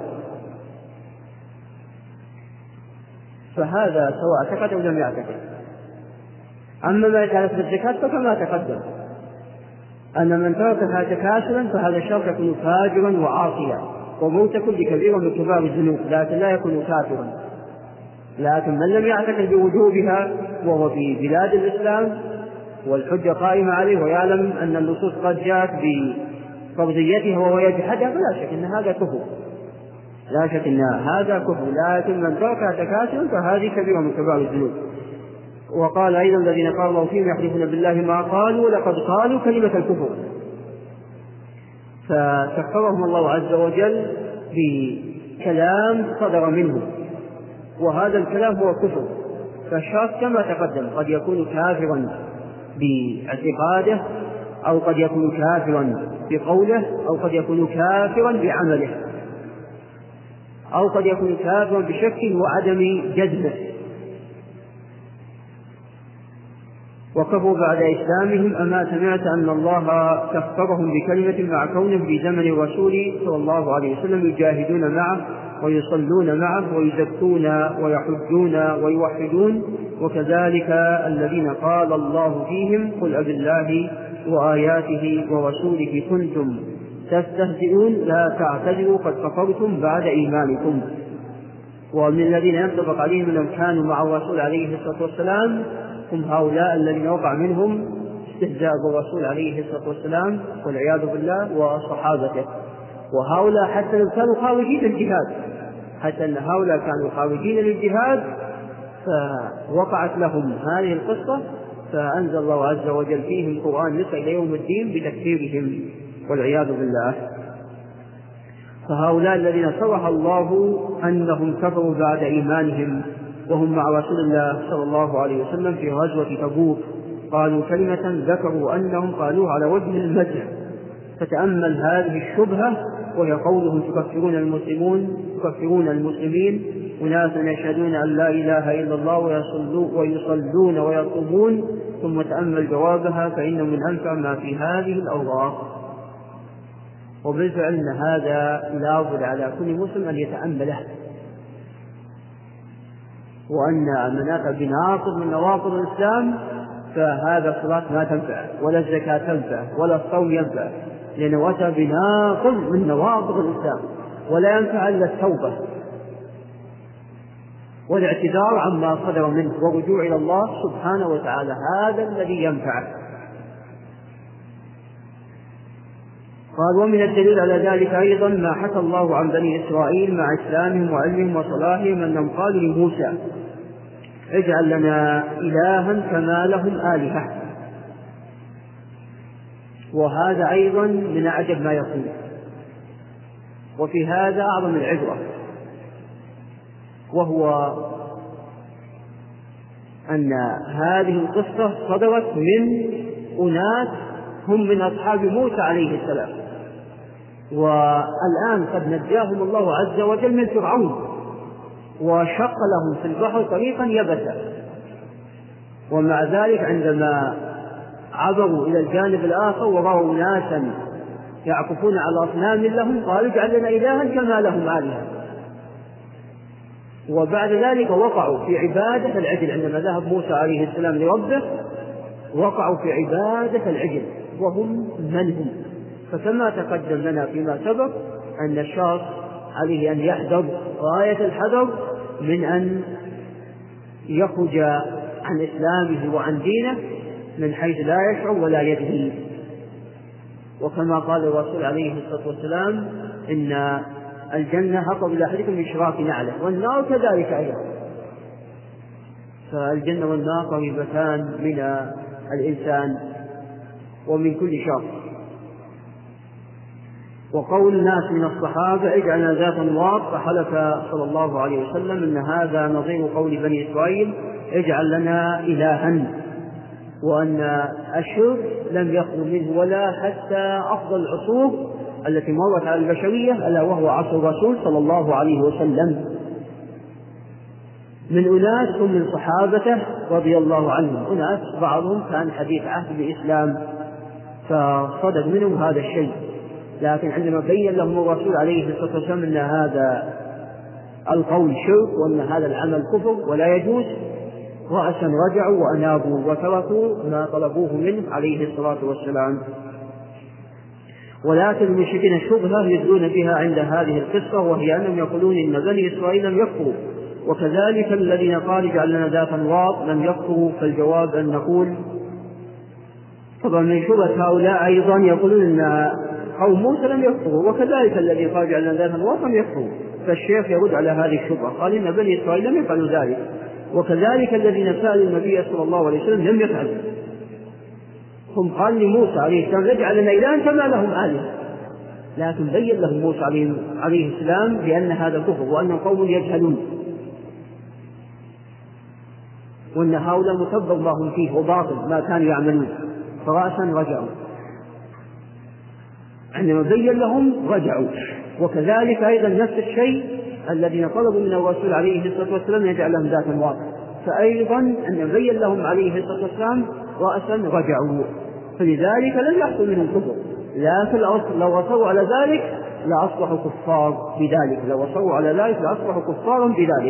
فهذا سواء اعتقد أو لم يعتقد. أما ما يتعلق بالزكاة فكما تقدم أن من تركها تكاسلا فهذا الشخص يكون فاجرا وعاصيا ومرتكب بكبير من كبار الذنوب، لكن لا يكون كافرا. لكن من لم يعتقد بوجوبها وهو في بلاد الإسلام والحجة قائمة عليه ويعلم أن النصوص قد جاءت بفرضيتها وهو يجحدها فلا شك أن هذا كفر، لكن من تركها تكاسلا فهذه كبيرة من كبار الذنوب. وقال أيضا الذين قال الله فيهم يحلفون بالله ما قالوا لقد قالوا كلمة الكفر، فكفرهم الله عز وجل بكلام صدر منه، وهذا الكلام هو كفر. فالشخص كما تقدم قد يكون كافرا باعتقاده، أو قد يكون كافرا بقوله، أو قد يكون كافرا بعمله، أو قد يكون كافرا بشك وعدم جزمه. وكفروا بعد إسلامهم. أما سمعت أن الله كفرهم بكلمة مع كونهم في زمن الرسول صلى الله عليه وسلم يجاهدون معه ويصلون معه ويزكون ويحجون ويوحدون، وكذلك الذين قال الله فيهم قل أبالله وآياته ورسوله كنتم تستهزئون لا تعتذروا قد كفرتم بعد إيمانكم. ومن الذين ينطبق عليهم أنهم كانوا مع الرسول عليه الصلاة والسلام هم هؤلاء الذين وقع منهم استهزاء بالرسول عليه الصلاة والسلام والعياذ بالله وصحابته. وهؤلاء حتى لو كانوا خارجين للجهاد فوقعت لهم هذه القصة، فأنزل الله عز وجل فيهم القرآن لسه إلى يوم الدين بتكفيرهم والعياذ بالله. فهؤلاء الذين صرح الله أنهم كفروا بعد إيمانهم وهم مع رسول الله صلى الله عليه وسلم في غزوة تبوك قالوا كلمة ذكروا أنهم قالوها على وجه المزح. فتأمل هذه الشبهة وهي قولهم تكفرون المسلمين أناسا يشهدون أن لا إله إلا الله ويصلون ويصومون، ثم تأمل جوابها فإنه من أنفع ما في هذه الأوراق. وبالفعل أن هذا لا بد على كل مسلم أن يتأمله، وأن من أتى بناقض من نواقض الإسلام فهذا الصلاة ما تنفع ولا الزكاة تنفع ولا الصوم ينفع، لأنه أتى بناقض من نواقض الإسلام، ولا ينفع إلا التوبة والاعتذار عما صدر منه والرجوع إلى الله سبحانه وتعالى، هذا الذي ينفع. قال: ومن الدليل على ذلك أيضا ما حكى الله عن بني إسرائيل مع إسلامهم وعلمهم وصلاحهم أنهم قالوا لموسى: اجعل لنا إلها كما لهم آلهة. وهذا أيضا من أعجب ما يكون، وفي هذا أعظم العبرة، وهو أن هذه القصة صدرت من أناس هم من أصحاب موسى عليه السلام، والآن قد نجاهم الله عز وجل من فرعون وشق لهم في البحر طريقا يبسا، ومع ذلك عندما عبروا إلى الجانب الآخر ورأوا ناسا يعكفون على أصنام لهم قالوا: اجعل لنا إلها كما لهم آلهة. وبعد ذلك وقعوا في عبادة العجل. عندما ذهب موسى عليه السلام لربه وقعوا في عبادة العجل، وهم من هم؟ فكما تقدم لنا فيما سبق أن الشخص عليه أن يحذر غاية الحذر من أن يخرج عن إسلامه وعن دينه من حيث لا يشعر ولا يدري. وكما قال الرسول عليه الصلاة والسلام: إن الجنة أقرب إلى أحدكم من شراك نعله، والنار كذلك أيضا. فالجنة والنار قريبتان من الإنسان ومن كل شر. وقول الناس من الصحابة: اجعلنا ذات أنواط، فحلف صلى الله عليه وسلم أن هذا نظير قول بني إسرائيل: اجعل لنا إلها، وأن الشرك لم يخرج منه ولا حتى أفضل العصور التي مرت على البشرية، ألا وهو عصر الرسول صلى الله عليه وسلم، من أناس هم من صحابته رضي الله عنهم، أناس بعضهم كان حديث عهد بالإسلام فصدق منهم هذا الشيء، لكن عندما بين لهم الرسول عليه الصلاة والسلام أن هذا القول شرك وأن هذا العمل كفر ولا يجوز، رأسا رجعوا وأنابوا وتركوا ما طلبوه منه عليه الصلاة والسلام. ولكن المشركين شبهة يدلون بها عند هذه القصة، وهي أنهم يقولون إن بني إسرائيل لم يكفروا، وكذلك الذين قالوا اجعل لنا ذات أنواط لم يكفروا. فالجواب أن نقول طبعا من شبهة هؤلاء أيضا يقولون إن قوم موسى لم يكفروا، وكذلك الذين قالوا اجعل لنا ذات أنواط لم يكفروا. فالشيخ يرد على هذه الشبهة، قال إن بني إسرائيل لم يفعلوا ذلك، وكذلك الذين سألوا النبي صلى الله عليه وسلم لم يفعلوا. هم قال لموسى عليه السلام: اجعل لنا إلها كما لهم آلهة، لكن بين لهم موسى عليه السلام بأن هذا كفر وأنهم قوم يجهلون، وأن هؤلاء مكبر ما هم فيه وباطل ما كانوا يعملون، فرأسا رجعوا. عندما بين لهم رجعوا. وكذلك أيضا نفس الشيء الذين طلبوا من الرسول عليه الصلاة والسلام يجعل لهم ذات أنواط، فأيضا أن بين لهم عليه الصلاة والسلام رأسا رجعوا، فلذلك لم يحصل منهم كفر، لكن لو أصروا على ذلك لأصبحوا كفار بذلك، لو أصروا على ذلك لأصبحوا كفارا بذلك.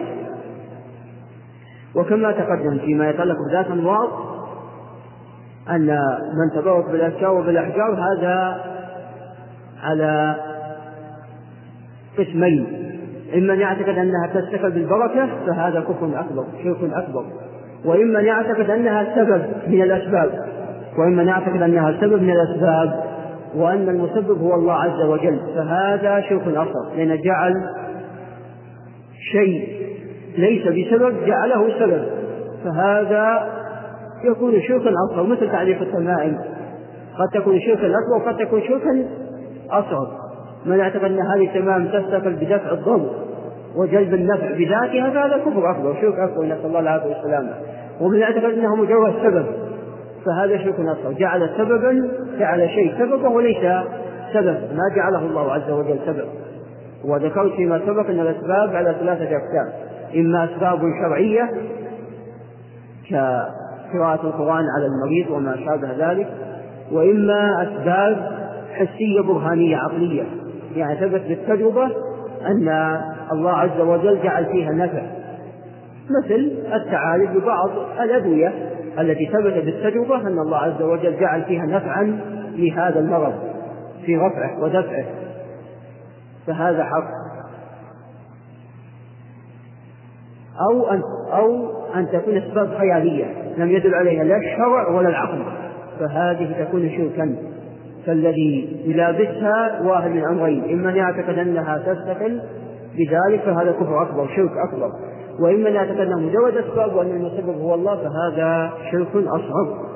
وكما تقدم فيما يتعلق بذات أنواط أن من تبرك بالأشجار وبالأحجار هذا على قسمين: إما يعتقد أنها تستفد بالبركة فهذا كفر أكبر شرك أكبر، وإما يعتقد أنها سبب من الأسباب، وإما يعتقد أنها سبب من الأسباب وأن المسبب هو الله عز وجل، فهذا شرك أصغر، لأن جعل شيء ليس بسبب جعله سبب، فهذا يكون شركا أصغر، مثل تعريف التمائم، قد تكون شركا أكبر وقد تكون شركا أصغر. من يعتقد أن هذه التمائم تستقل بدفع الضر وجلب النفع بذاتها فهذا كفر أكبر شرك أكبر، نسأل الله العافية والسلامة. ومن يعتقد أنه مجرد سبب فهذا شرك أصغر، جعل سببا جعل شيء سببه وليس سبب ما جعله الله عز وجل سبب. وذكرت فيما سبق أن الأسباب على ثلاثة أقسام: إما أسباب شرعية كقراءة القرآن على المريض وما شابه ذلك، وإما أسباب حسية برهانية عقلية، يعني ثبت بالتجربة أن الله عز وجل جعل فيها نفع، مثل التعالج ببعض الأدوية التي ثبت بالتجربة أن الله عز وجل جعل فيها نفعا لهذا المرض في رفعه ودفعه، فهذا حق. أو أن تكون أسباب خيالية لم يدل عليها لا الشرع ولا العقل، فهذه تكون شركا. فالذي يلابسها واحد من أمرين: إما أن يعتقد أنها تستقل بذلك فهذا كفر أكبر، شرك أكبر، وإما أن يعتقد أنه مجرد أسباب وأن المسبب هو الله فهذا شرك أصغر.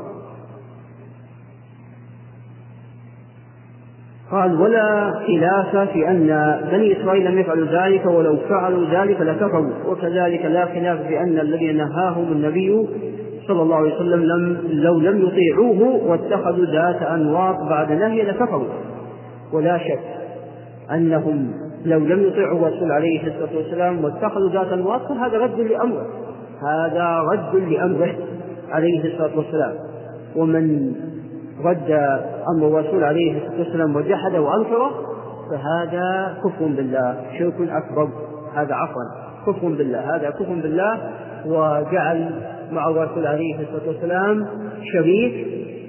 قال: ولا خلاف في أن بني إسرائيل لم يفعلوا ذلك، ولو فعلوا ذلك لكفروا، وكذلك لا خلاف في أن الذين نهاهم النبي صلى الله عليه وسلم لو لم يطيعوه واتخذوا ذات أنواط بعد نهي لكفروا. ولا شك أنهم لو لم يطيعوا الرسول عليه الصلاة والسلام واتخذوا ذات أنواط فهذا رد لأمره، هذا رد لأمره عليه الصلاة والسلام. ومن رد أمر الرسول عليه الصلاة والسلام وجحد وأنكره فهذا كفر بالله، شرك أكبر، هذا كفر بالله، هذا كفر بالله، وجعل مع الرسول عليه الصلاة والسلام شريك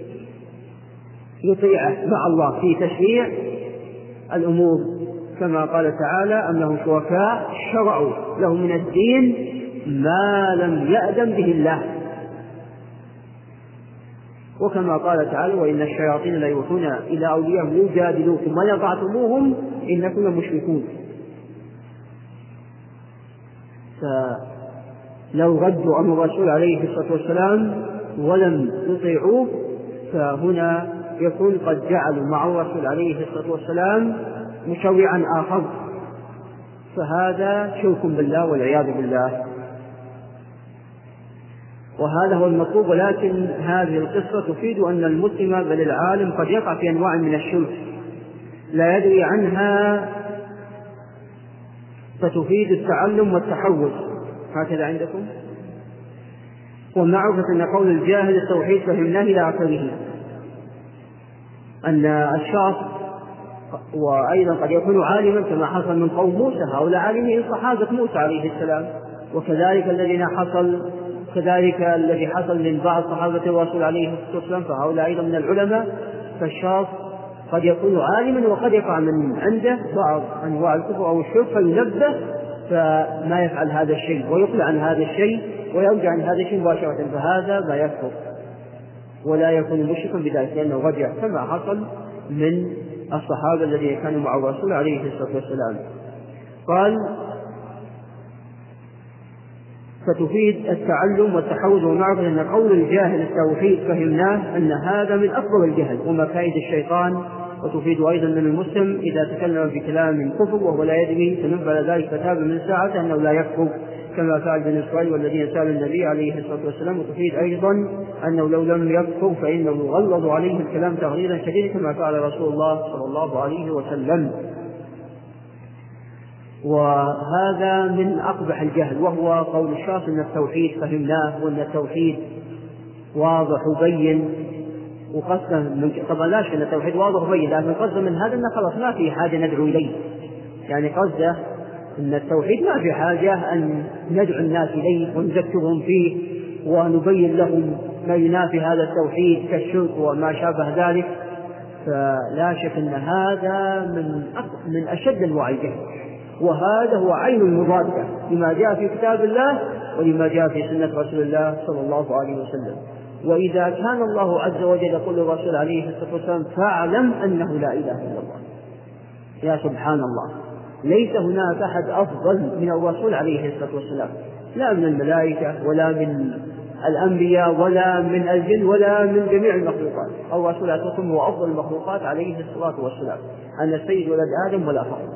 يطيعه مع الله في تشريع الأمور، كما قال تعالى: أم لهم شركاء شرعوا لهم من الدين ما لم يأذن به الله. وكما قال تعالى: وإن الشياطين ليوحون إلى أوليائهم يجادلوكم وإن أطعتموهم إنكم لمشركون. فلو ردوا أمر الرسول عليه الصلاة والسلام ولم يطيعوه فهنا يكون قد جعلوا مع الرسول عليه الصلاة والسلام مشرعا آخر، فهذا شرك بالله والعياذ بالله، وهذا هو المطلوب. ولكن هذه القصة تفيد أن المسلم بل العالم قد يقع في أنواع من الشرك لا يدري عنها، فتفيد التعلم والتحوز. هكذا عندكم. ومعرفة أن قول الجاهل التوحيد فهمناه إلى آخره، أن الشخص وأيضا قد يكون عالما كما حصل من قوم موسى، هؤلاء عالمين صحابة موسى عليه السلام، وكذلك الذي حصل من بعض صحابة الرسول عليه الصلاة والسلام فهؤلاء أيضا من العلماء. فالشخص قد يكون عالما وقد يقع من عنده بعض أنواع الكفر أو الشرك فينبه فما يفعل هذا الشيء ويقلع عن هذا الشيء ويرجع عن هذا الشيء مباشرة، فهذا ما يكفر ولا يكون مشركا بذلك لأنه رجع، كما حصل من الصحابة الذين كانوا مع الرسول عليه الصلاة والسلام. قال: فتفيد التعلم والتحوز ومعرفة أن قول الجاهل التوحيد فهمناه أن هذا من أكبر الجهل ومكايد الشيطان. وتفيد أيضا من المسلم إذا تكلم بكلام كفر وهو لا يدري فنبه ذلك فتاب من ساعته أنه لا يكفر كما فعل بني إسرائيل والذين سألوا النبي عليه الصلاة والسلام. وتفيد أيضا أنه لو لم يكفر فإنه غلظ عليه الكلام تغليظا شديدا كما فعل رسول الله صلى الله عليه وسلم. وهذا من أقبح الجهل، وهو قول الشخص أن التوحيد فهمناه وأن التوحيد واضح وبين، وقصده طبعا لا شك أن التوحيد واضح وبين، لكن قصده من هذا أن خلاص ما في حاجة ندعو إليه، يعني قصده أن التوحيد ما في حاجة أن ندعو الناس إليه ونذكرهم فيه ونبين لهم ما ينافي هذا التوحيد كالشرك وما شابه ذلك. فلا شك أن هذا من أشد أنواع الجهل، وهذا هو عين المضادة لما جاء في كتاب الله ولما جاء في سنة رسول الله صلى الله عليه وسلم. وإذا كان الله عز وجل يقول للرسول عليه الصلاة والسلام: فاعلم أنه لا إله إلا الله، يا سبحان الله، ليس هناك أحد أفضل من الرسول عليه الصلاة والسلام، لا من الملائكة ولا من الأنبياء ولا من الجن ولا من جميع المخلوقات. الرسول عليه الصلاة والسلام هو أفضل المخلوقات عليه الصلاة والسلام، أن السيد ولد آدم ولا فخر.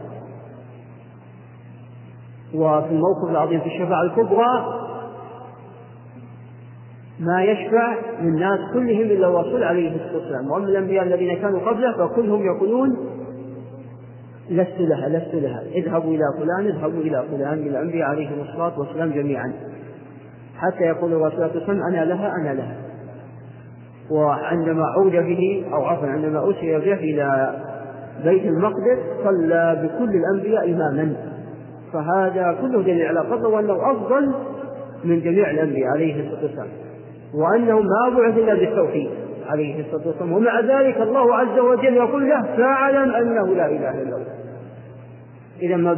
وفي الموقف العظيم في الشفاعة الكبرى ما يشفع للناس كلهم إلا الرسول عليه الصلاة والسلام، وأما الأنبياء الذين كانوا قبله فكلهم يقولون: لست لها، اذهبوا إلى فلان، اذهبوا إلى فلان، من الأنبياء عليهم الصلاة والسلام جميعا، حتى يقول الرسول عليه الصلاة والسلام: أنا لها. وعندما عود به عندما أسري به إلى بيت المقدس صلى بكل الأنبياء إماما، فهذا كله دليل على فضله وأنه أفضل من جميع الأنبياء عليه الصلاة والسلام، وأنه ما بعث إلا بالتوحيد عليه الصلاة والسلام. ومع ذلك الله عز وجل يقول له: فاعلم أنه لا إله إلا الله. إذا ما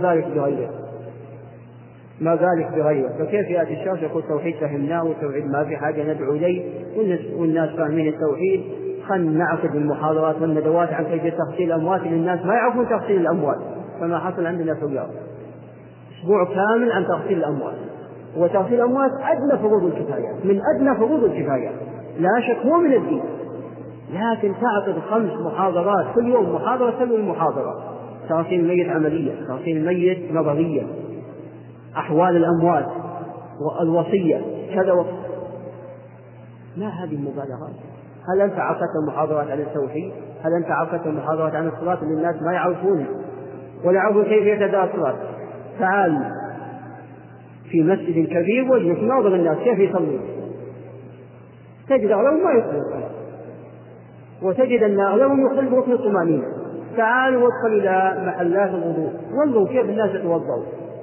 ذلك بغيره، فكيف يأتي الشخص يقول توحيد فهمناه والتوحيد ما في حاجة ندعو إليه والناس فاهمين التوحيد خلنا نعقد المحاضرات والندوات عن كيفية تغسيل الأموات للناس ما يعرفون تغسيل الأموات، كما حصل عندنا في الرياض أسبوع كامل عن تغسيل الأموات. وتغسيل الأموات أدنى فروض الكفايات، من أدنى فروض الكفايات لا شك هو من الدين، لكن تعقد 5 محاضرات كل يوم، محاضرة تلو المحاضرة، تغسيل الميت عملية، تغسيل الميت نظرية، أحوال الأموات والوصية كذا ما هذه المبالغات؟ هل أنت عقدت محاضرات عن التوحيد؟ هل أنت عقدت محاضرات عن الصلاة اللي الناس ما يعرفونها ولا يعرفون كيف يتداء الصلاة؟ تعال في مسجد كبير واجلس ناظر الناس كيف يصلون، تجد أغلبهم ما يصلون، وتجد أن أغلبهم يخل بركن الطمأنينة. تعال وادخل إلى محلات الوضوء وانظروا كيف الناس يتوضؤون،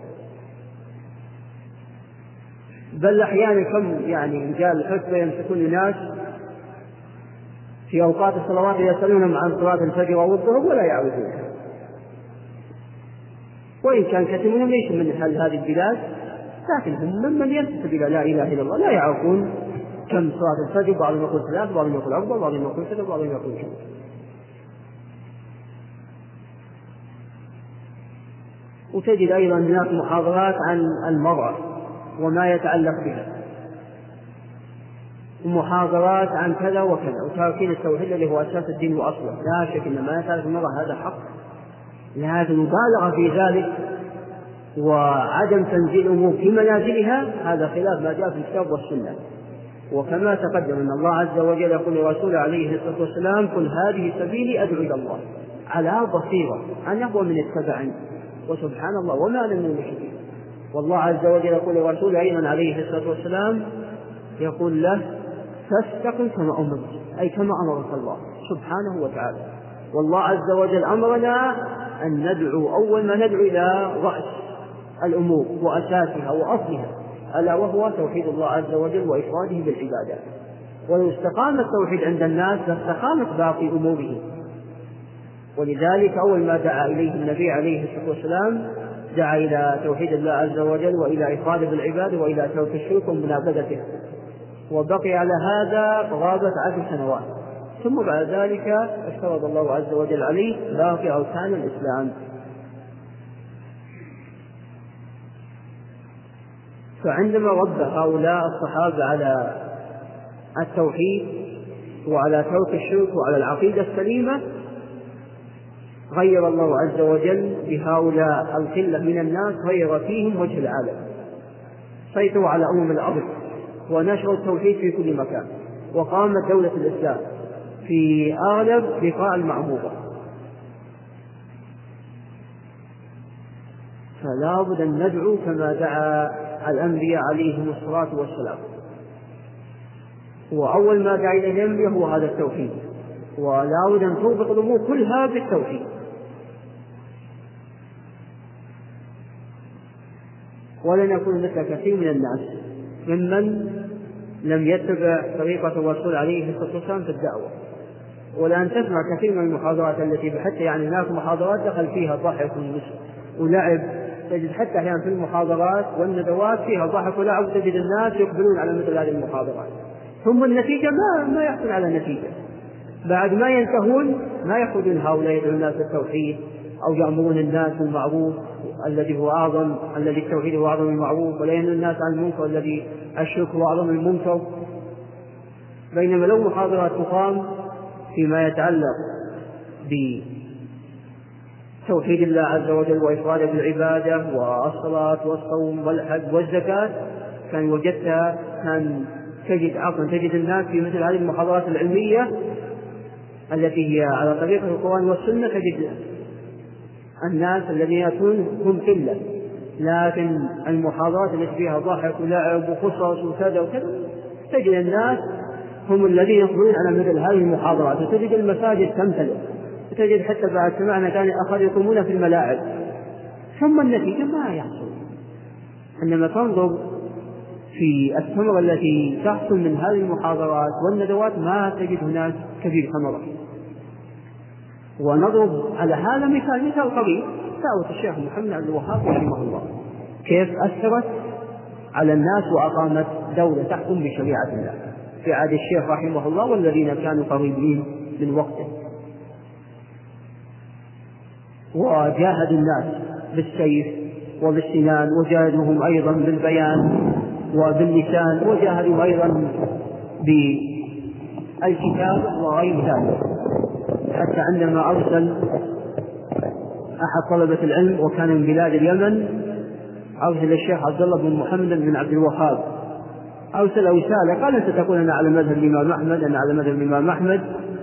بل أحيانا كم يعني رجال الحسبة يمسكون الناس في أوقات الصلوات يسألونهم عن صلاة الفجر أو الظهر ولا يعرفونها، وإن كان كثير منهم ليسوا من أهل هذه البلاد، لكن هم ممن ينتسب إلى لا إله إلا الله لا يعرفون كم صلاة الفجر، بعضهم يقول 3، بعضهم يقول 4، بعضهم يقول 6، بعضهم يقول 5. وتجد أيضا هناك محاضرات عن المرأة وما يتعلق بها، ومحاضرات عن كذا وكذا، وتاركين التوحيد الذي هو أساس الدين وأصله. لا شك أن ما يتعلق المرأة هذا حق، لكن المبالغة في ذلك وعدم تنزيل الأمور في منازلها هذا خلاف ما جاء في الكتاب والسنة. وكما تقدم أن الله عز وجل يقول لرسوله عليه الصلاة والسلام: قل هذه سبيلي أدعو إلى الله على بصيرة أنا ومن اتبعني وسبحان الله وما أنا من المشركين. والله عز وجل يقول لرسوله أيضا عليه الصلاة والسلام يقول له: فاستقم كما أمرت، أي كما أمرك الله سبحانه وتعالى. والله عز وجل أمرنا أن ندعو، أول ما ندعو إلى رأس الأمور وأساسها وأصلها، ألا وهو توحيد الله عز وجل وإفراده بالعبادة. ولو استقام التوحيد عند الناس لاستقامت باقي أمورهم. ولذلك أول ما دعا إليه النبي عليه الصلاة والسلام دعا إلى توحيد الله عز وجل وإلى إفراده بالعبادة وإلى ترك الشرك ومنابذته، وبقي على هذا غابت 10 سنوات، ثم بعد ذلك اشترط الله عز وجل عليه باقي أركان الإسلام. فعندما رد هؤلاء الصحابة على التوحيد وعلى ترك الشرك وعلى العقيدة السليمة، غير الله عز وجل بهؤلاء القلة من الناس، غير فيهم وجه العالم، سيطروا على الأرض ونشروا التوحيد في كل مكان، وقامت دولة الإسلام في أغلب بقاع المعمورة. فلا بد أن ندعو كما دعا الأنبياء عليهم الصلاة والسلام، وأول ما دعا إليه الأنبياء هو هذا التوحيد، ولا بد أن تربط الأمور كلها بالتوحيد. ولن يكون مثل كثير من الناس ممن لم يتبع طريقة الرسول عليه الصلاة والسلام في الدعوة. ولأن تسمع كثير من المحاضرات التي حتى يعني هناك محاضرات دخل فيها ضحك ولعب، تجد حتى أحيانا في المحاضرات والندوات فيها ضحك ولعب، تجد الناس يقبلون على مثل هذه المحاضرات، ثم النتيجة ما يحصل على نتيجة. بعد ما ينتهون ما يأخذون هؤلاء يدعون الناس بالتوحيد أو يأمرون الناس بالمعروف الذي هو أعظم، الذي التوحيد هو أعظم المعروف، ولا ينهون الناس عن المنكر الذي الشرك هو أعظم المنكر. بينما لو محاضرات تقام فيما يتعلق بتوحيد الله عز وجل وإفراده بالعبادة والصلاة والصوم والحج والزكاة كان وجدتها، كان تجد الناس في مثل هذه المحاضرات العلمية التي هي على طريقة القرآن والسنة، تجد الناس الذين يأتون هم قلة، لكن المحاضرات التي فيها ضحك ولعب وقصص وكذا وكذا تجد الناس هم الذين يقبلون على مثل هذه المحاضرات، وتجد المساجد تمتلئ، وتجد حتى بعد سمعنا كان آخر يقومون في الملاعب، ثم النتيجة ما يحصل. عندما تنظر في الثمرة التي تحصل من هذه المحاضرات والندوات ما تجد هناك كبير ثمرة. ونضرب على هذا مثال قريب دعوة الشيخ محمد عبد الوهاب رحمه الله، كيف أثرت على الناس وأقامت دولة تحكم بشريعة الله في عهد الشيخ رحمه الله والذين كانوا قريبين من وقته، وجاهد الناس بالسيف وبالسنان، وجاهدوهم أيضا بالبيان وباللسان، وجاهدوا أيضا بالكتاب وغير ذلك، حتى عندما أرسل أحد طلبة العلم وكان من بلاد اليمن، أرسل الشيخ عبد الله بن محمد بن عبد الوهاب، أرسل رسالة قال: أنت تقول أنا على مذهب الإمام أحمد، أنا على مذهب الإمام أحمد،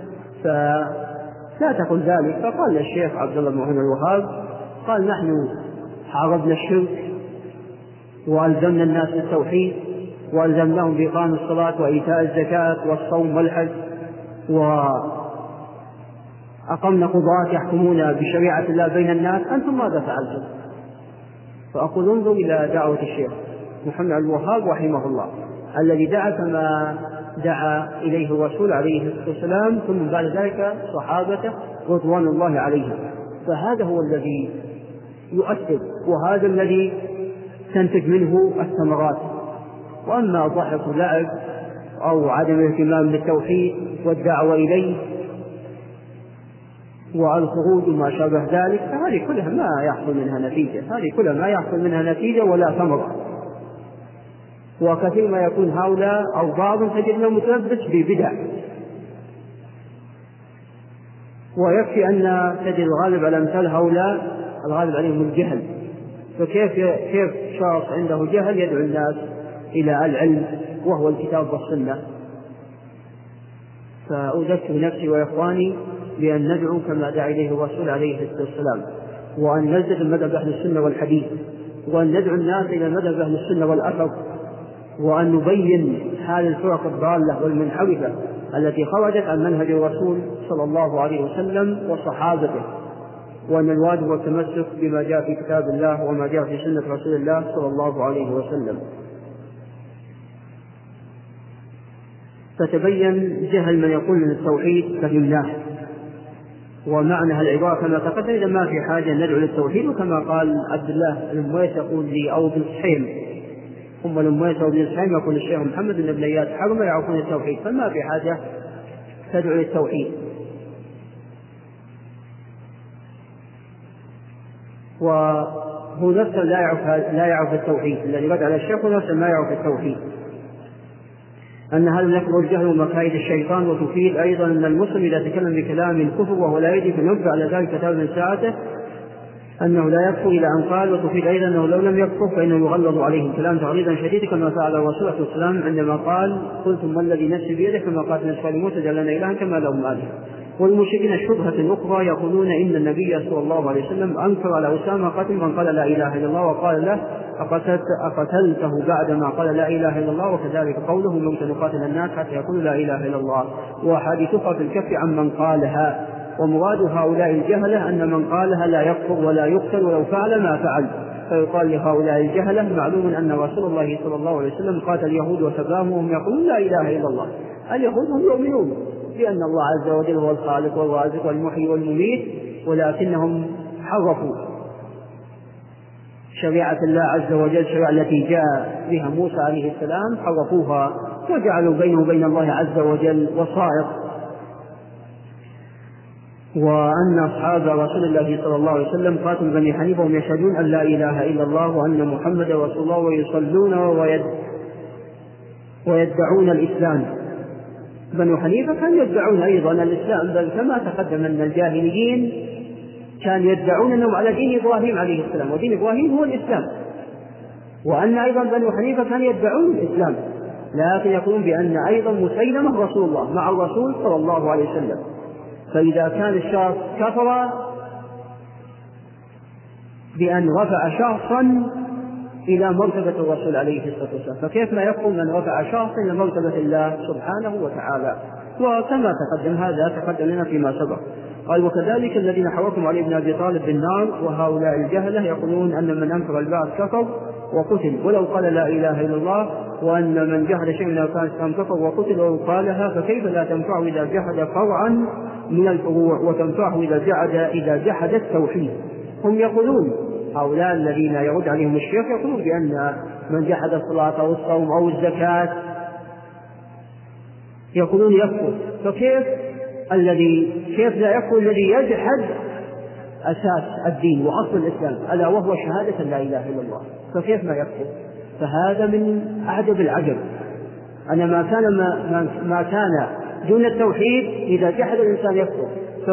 فلا تقل ذلك. فقال الشيخ عبد الله بن محمد الوهاب قال: نحن حاربنا الشرك وألزمنا الناس بالتوحيد، وألزمناهم بإقام الصلاة وإيتاء الزكاة والصوم والحج، وأقمنا قضاة يحكمون بشريعة الله بين الناس، أنتم ماذا فعلتم؟ فأقول: انظر إلى دعوة الشيخ محمد الوهاب رحمه الله الذي دعا كما دعا إليه الرسول عليه الصلاة والسلام، ثم بعد ذلك صحابته رضوان الله عليهم. فهذا هو الذي يؤثر، وهذا الذي تنتج منه الثمرات. وأما ضحك ولعب أو عدم الاهتمام بالتوحيد والدعوة إليه والخروج وما شابه ذلك، فهذه كلها ما يحصل منها نتيجة، هذه كلها ما يحصل منها نتيجة ولا ثمرة. وكثير ما يكون هؤلاء أو بعضهم تجد متلبس ببدع، ويكفي أن تجد الغالب على أمثال هؤلاء الغالب عليهم الجهل، فكيف شخص عنده جهل يدعو الناس إلى العلم وهو الكتاب والسنة؟ فأذكر نفسي وإخواني بأن ندعو كما دعا إليه الرسول عليه الصلاة والسلام، وأن نلتزم مذهب أهل السنة والحديث، وأن ندعو الناس إلى مذهب أهل السنة والأثر، وأن نبين حال الفرق الضالة والمنحرفة التي خرجت عن منهج الرسول صلى الله عليه وسلم وصحابته، وأن الواجب والتمسك بما جاء في كتاب الله وما جاء في سنة رسول الله صلى الله عليه وسلم. فتبين جهل من يقول من التوحيد فهمناه، ومعنى العبارة كما تقدم إذا ما في حاجة ندعو للتوحيد، وكما قال عبد الله المويس يقول لي أو بن سحيم، هم المويس أو بن سحيم يقول الشيخ محمد بن بليات حرم يعرفون التوحيد، فما في حاجة تدعو للتوحيد. وهو نفسه لا يعرف التوحيد، الذي رد على الشيخ نفسه ما يعرف التوحيد، أن هذا يكبر الجهل ومكايد الشيطان. وتفيد أيضا أن المسلم إذا تكلم بكلام الكفر وهو لا يدري فنبذ على ذلك كتاب من ساعته أنه لا يكفر إلى أن قال. وتفيد أيضا أنه لو لم يكفر فإنه يغلظ عليه الكلام تغليظا شديدا كما فعل الرسول صلى الله عليه وسلم عندما قال: قلتم ما الذي نفسي بيده، كما قال نسأل موسى جعلنا إلها كما لهم آلهة. والمشركين شبهة أخرى يقولون إن النبي صلى الله عليه وسلم أنكر على أسامة قتل من قال لا إله إلا الله، وقال له: أقتلته بعدما قال لا إله إلا الله. وكذلك قوله: ممكن نقاتل الناس حتى يقولوا لا إله إلا الله. وحديثها في الكف عن من قالها. ومراد هؤلاء الجهلة أن من قالها لا يكفر ولا يقتل ولو فعل ما فعل. فيقال لهؤلاء الجهلة: معلوم أن رسول الله صلى الله عليه وسلم قاتل اليهود وسباهم وهم يقولون لا إله إلا الله. اليهود هم يؤمنون بأن الله عز وجل هو الخالق والرازق والمحيي والمميت، ولكنهم حرفوا شريعة الله عز وجل، الشريعة التي جاء بها موسى عليه السلام، حرفوها وجعلوا بينه وبين الله عز وجل وسائط. وأن أصحاب رسول الله صلى الله عليه وسلم قاتلوا بني حنيفة وهم يشهدون أن لا إله إلا الله وأن محمدا رسول الله ويصلون ويدعون الإسلام. بنو حنيفة كانوا يدعون أيضا الإسلام، بل كما تقدم أن الجاهليين كانوا يدعون أنهم على دين إبراهيم عليه السلام، ودين إبراهيم هو الإسلام، وأن أيضا بنو حنيفة كانوا يدعون الإسلام، لكن يقولون بأن أيضا مسيلمة رسول الله مع الرسول صلى الله عليه وسلم. فإذا كان الشخص كفر بأن رفع شخصا إلى مرتبة الرسول عليه الصلاة والسلام، فكيف ما يقول من رفع شخصا إلى مرتبة الله سبحانه وتعالى؟ وكما تقدم هذا تقدم لنا فيما سبق. قال: وكذلك الذين حركم علي بن أبي طالب بالنار. وهؤلاء الجهلة يقولون أن من أنكر البعث كفر وقتل ولو قال لا إله إلا الله، وأن من جهد شيء من أركان الإسلام كفر وقتل ولو قالها، فكيف لا تنفعه إذا جحد فرعا من الفروع وتنفعه إذا جحد التوحيد؟ هم يقولون هؤلاء الذين يرد عليهم الشيخ يقولون بأن من جحد الصلاة أو الصوم أو الزكاة يقولون يكفر، فكيف كيف لا يكفر الذي يجحد أساس الدين وأصل الإسلام ألا وهو شهادة لا إله إلا الله، فكيف ما يكفر؟ فهذا من أعجب العجب أن ما كان دون التوحيد إذا جحد الإنسان يكفر،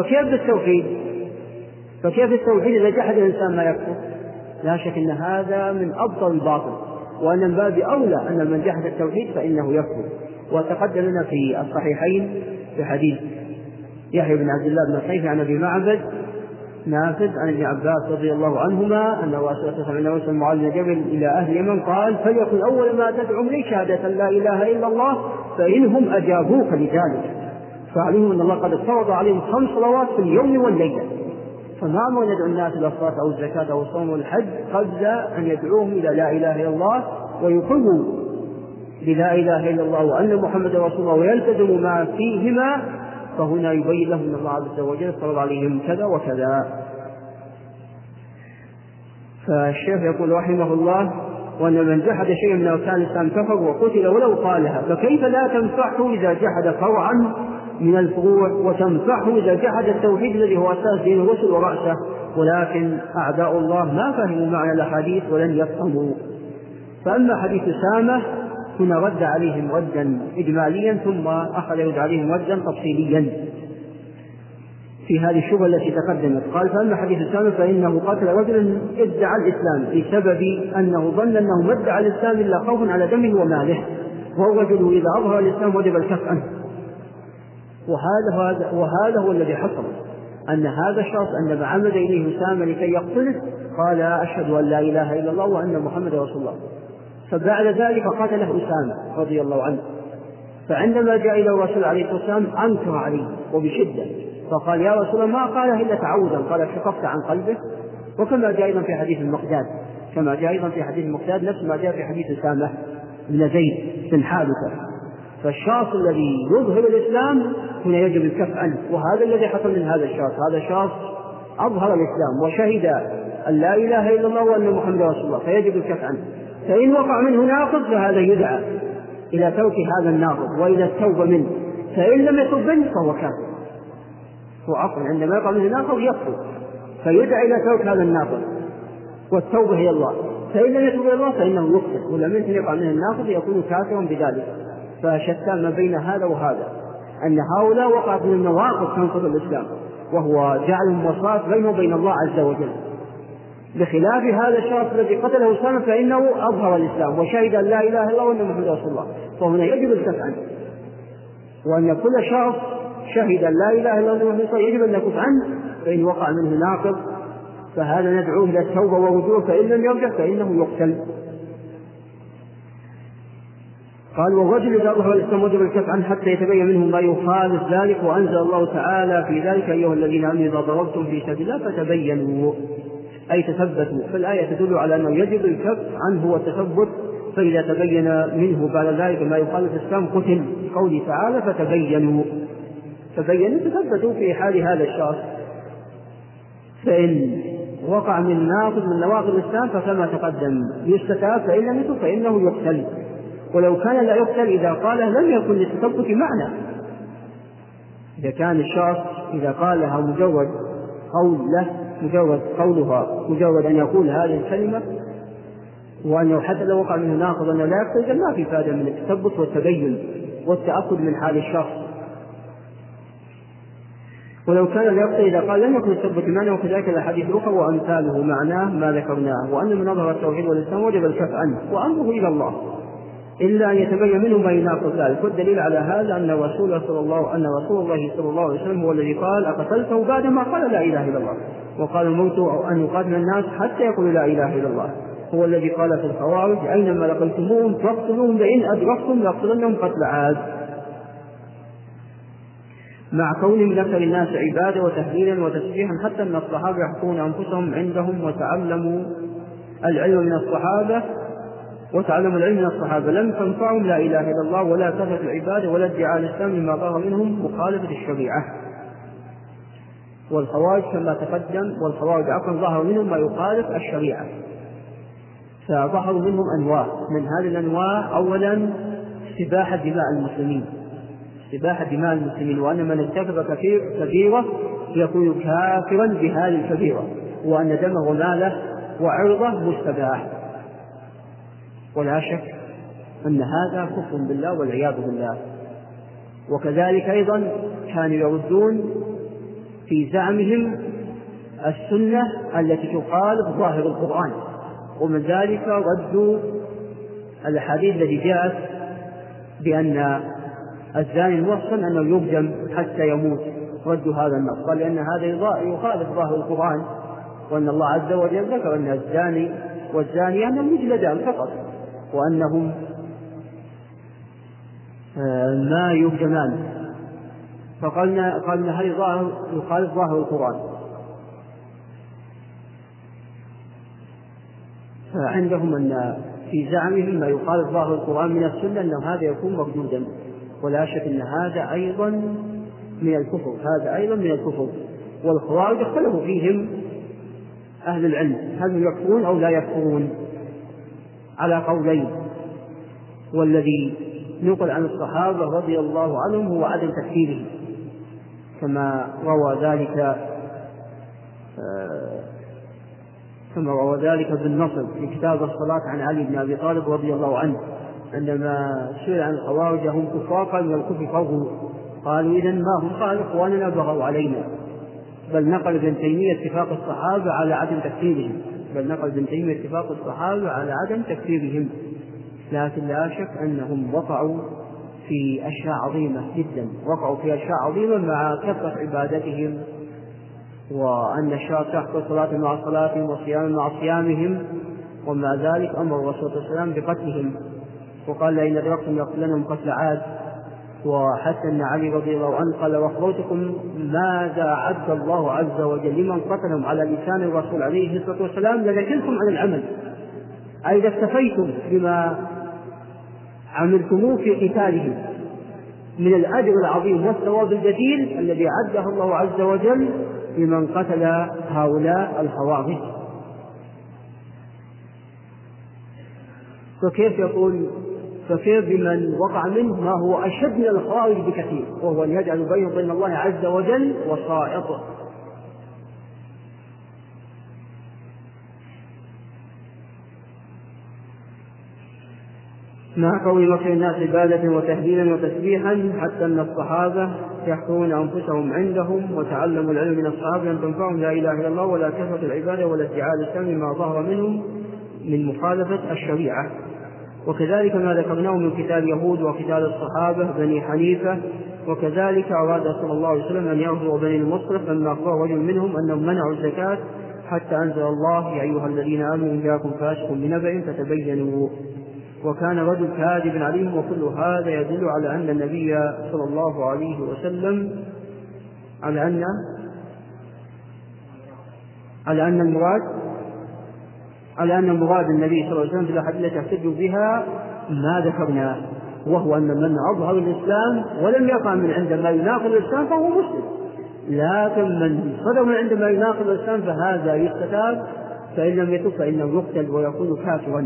فكيف التوحيد إذا جحد الإنسان ما يكفر؟ لا شك أن هذا من أبطل الباطل، وأن من باب أولى أن من جحد التوحيد فإنه يكفر. وتقدم لنا في الصحيحين في حديث يحيى بن عبد الله بن صيف عن أبي معبد نافذ عن ابن عباس رضي الله عنهما أن رسول الله وسلم معاذ بن جبل إلى أهل اليمن قال: فليكن أول ما تدعوهم لي شهادة لا إله إلا الله، فإنهم أجابوك لذلك فاعلموا أن الله قد افترض عليهم 5 صلوات في اليوم والليلة، فما أمر ندعو الناس إلى الصلاة أو الزكاة أو الصوم والحج قبل أن يدعوهم إلى لا إله إلا الله ويقروا بلا إله إلا الله وأن محمد رسول الله ويلتزموا ما فيهما، فهنا يبين لهم أن الله عز وجل افترض عليهم كذا وكذا. فالشيخ يقول رحمه الله: وأن من جحد شيئا من أركان الإسلام كفر وقتل ولو قالها، فكيف لا تنفعه إذا جحد فرعا من الفروع، وتنفعه إذا جحد التوحيد الذي هو أساس دين الرسل ورأسه؟ ولكن أعداء الله ما فهموا معنى الأحاديث ولن يفهموا. فأما حديث أسامة هنا رد عليهم ردا إجماليا، ثم أخذ يرد عليهم ردا تفصيليا في هذه الشبهة التي تقدمت. قال: فأما حديث أسامة فإنه قتل رجلا ادعى الإسلام بسبب أنه ظن أنه ما ادعى الإسلام إلا خوفا على دمه وماله، والرجل إذا أظهر الإسلام وجب الكف عنه. وهذا هو الذي حصل، أن هذا الشخص عندما عمد إليه أسامة لكي يقتله قال: أشهد أن لا إله إلا الله وأن محمد رسول الله. فبعد ذلك قتله أسامة رضي الله عنه، فعندما جاء إلى الرسول عليه الصلاة والسلام أنكر عليه وبشدة، فقال: يا رسول الله ما قاله إلا تعوذا. قال: شققت عن قلبه. وكما جاء أيضا في حديث المقداد نفس ما جاء في حديث أسامة بن زيد بن حارثة. فالشخص الذي يظهر الإسلام هنا يجب الكف عنه، وهذا الذي حصل من هذا الشخص. هذا الشخص أظهر الإسلام وشهد أن لا إله إلا الله وأن محمد رسول الله، فيجب الكف عنه. فإن وقع منه ناقض فهذا يدعى إلى ترك هذا الناقض وإلى التوبة منه، فإن لم يتب منه فهو كافر. وعقل عندما يقع منه ناقض يكفر، فيدعى إلى ترك هذا الناقض والتوبة هي الله، فإن لم يتب إلى الله فإنه يكفر، ولم يقع منه الناقض يكون كافرا بذلك. فشتان ما بين هذا وهذا، أن هؤلاء وقعت من النواقض تنقض الإسلام، وهو جعل المواصلات بينه وبين الله عز وجل، بخلاف هذا الشخص الذي قتله أسامة فإنه أظهر الإسلام وشهد أن لا إله إلا الله وأن محمد رسول الله، فهنا يجب الكف عنه. وأن كل شخص شهد أن لا إله إلا الله وأن محمد رسول الله يجب أن نكف عنه، فإن وقع منه ناقض فهذا ندعوه إلى التوبة والرجوع، فإن لم يرجع فإنه يقتل. قال: والرجل إذا ظهر الإسلام وجب الكف عنه حتى يتبين منه ما يخالف ذلك، وأنزل الله تعالى في ذلك: أيها الذين آمنوا إذا ضربتم في سبيل الله فتبينوا، أي تثبتوا. فالآية تدل على أنه يجب الكف عنه والتثبت، فإذا تبين منه بعد ذلك ما يخالف الإسلام قتل، قوله تعالى: فتبينوا تثبتوا في حال هذا الشخص. فإن وقع من ناقض من نواقض الإسلام فكما تقدم يستتاب، فإن لم يتب فإنه يقتل. ولو كان لا يقتل إذا قاله لم يكن للتثبت معنى. إذا كان الشخص إذا قالها مجرد مجرد أن يقول هذه الكلمة، وأنه حتى لو وقع منه ناقض أنه لا يقتل، ما في فائدة من التثبت والتبين والتأكد من حال الشخص. ولو كان لا يقتل إذا قال لم يكن التثبت معنى، وكذلك الأحاديث الأخرى وأمثاله معناه ما ذكرناه، وأن من أظهر التوحيد والإسلام وجب الكف عنه وأمره إلى الله إلا أن يتبين منه ما يناقض ذلك. والدليل على هذا أن رسول الله صلى الله عليه وسلم هو الذي قال: أقتلته بعدما قال لا إله إلا الله، وقال: الموت أو أن يقاتل الناس حتى يقولوا لا إله إلا الله. هو الذي قال في الخوارج: أينما لقيتموهم فاقتلوهم لئن أدركتم لأقتلنهم قتل عاد، مع كونهم من أكثر الناس عبادة وتهليلا وتسبيحا، حتى أن الصحابة يحكون أنفسهم عندهم وتعلموا العلم من الصحابة لم تنفعهم لا إله إلا الله ولا كثرة العبادة ولا ادعاء الإسلام لما ظهر منهم مخالفة الشريعة. والخوارج كما تقدم، ظهر منهم ما يخالف الشريعة، فظهروا منهم أنواع. من هذه الأنواع: أولا استباحة دماء المسلمين، إباحة دماء المسلمين، وأن من ارتكب كبيرة يكون كافرا بهذه الكبيرة، وأن دمه وماله وعرضه مستباح. ولا شك أن هذا كفر بالله والعياذ بالله. وكذلك أيضا كانوا يردون في زعمهم السنة التي تخالف ظاهر القرآن، ومن ذلك ردوا الحديث الذي جاءت بأن الزاني المحصن أنه يرجم حتى يموت، ردوا هذا النص، قال لأن هذا يخالف ظاهر القرآن، وأن الله عز وجل ذكر أن الزاني والزانية أنهم يجلدان فقط، وأنهم ما يرجمان، فقالنا هذا يخالف ظاهر القرآن. فعندهم أن في زعمهم ما يخالف ظاهر القرآن من السنة أن هذا يكون مردودا، ولا شك أن هذا أيضا من الكفر، هذا أيضا من الكفر. والخوارج اختلفوا فيهم أهل العلم هل يكفرون أو لا يكفرون على قولين، والذي نقل عن الصحابة رضي الله عنهم هو عدم تكفيرهم، كما روى ذلك بالنصر في كتاب الصلاة عن علي بن أبي طالب رضي الله عنه، عندما سئل عن الخوارج هم كفار قال من الكفر فروا، قالوا إذن ما هم؟ قال إخواننا بغوا علينا. بل نقل ابن تيمية اتفاق الصحابة على عدم تكفيرهم، لكن لا شك أنهم وقعوا في أشياء عظيمة جدا، مع كثرة عبادتهم، وأن الشرع تحت صلاة مع صلاتهم وصيام مع صيامهم، ومع ذلك أمر الرسول صلى الله عليه وسلم بقتلهم، وقال لئن أدركتم لأقتلنهم قتل عاد. وحتى أن علي رضي الله عنه قال وأخبرتكم ماذا عد الله عز وجل لمن قتلهم على لسان الرسول عليه الصلاة والسلام لذكركم عن العمل، أي إذا اكتفيتم بما عملتموه في قتالهم من الأجر العظيم والثواب الجزيل الذي عده الله عز وجل لمن قتل هؤلاء الخوارج. فكيف بمن وقع منه ما هو أشد من الخوارج بكثير، وهو أن يجعل بينه وبين الله عز وجل وسائط. مع قول مكر الناس عبادة وتهديدا وتسبيحا، حتى أن الصحابة يحكون أنفسهم عندهم وتعلموا العلم من الصحابة أن تنفعهم لا إله إلا الله ولا كثرة العبادة ولا ادعاء الإسلام ما ظهر منهم من مخالفة الشريعة. وكذلك ما ذكرناه من قتال اليهود وقتال الصحابة بني حنيفة. وكذلك أراد صلى الله عليه وسلم أن يغزو بني المصطلق لما أخبر رجل منهم أنهم منعوا الزكاة حتى أنزل الله يا أيها الذين آمنوا إن جاءكم فاسق بنبأ فتبينوا، وكان رجل كاذب عليهم. وكل هذا يدل على أن النبي صلى الله عليه وسلم على أن مراد النبي صلى الله عليه وسلم في الأحاديث التي يحتج بها ما ذكرناه، وهو أن من أظهر الإسلام ولم يقع من عند ما يناقض الإسلام فهو مسلم، لكن من صدر من عند ما يناقض الإسلام فهذا يستتاب، فإن لم يتب فإنه يقتل ويكون كافرا.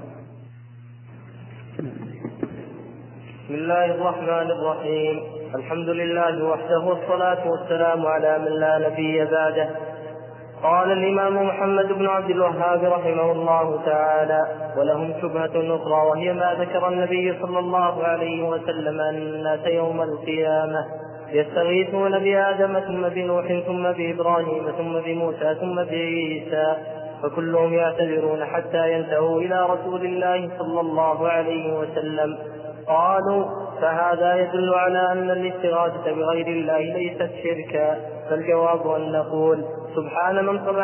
بسم الله الرحمن الرحيم. الحمد لله وحده والصلاة والسلام على من لا نبي بعده. قال الإمام محمد بن عبد الوهاب رحمه الله تعالى: ولهم شبهة أخرى، وهي ما ذكر النبي صلى الله عليه وسلم أن الناس يوم القيامة يستغيثون بآدم ثم بنوح ثم بإبراهيم ثم بموسى ثم بعيسى، فكلهم يعتذرون حتى ينتهوا إلى رسول الله صلى الله عليه وسلم. قالوا: فهذا يدل على أن الاستغاثة بغير الله ليست شركا. فالجواب أن نقول: سبحان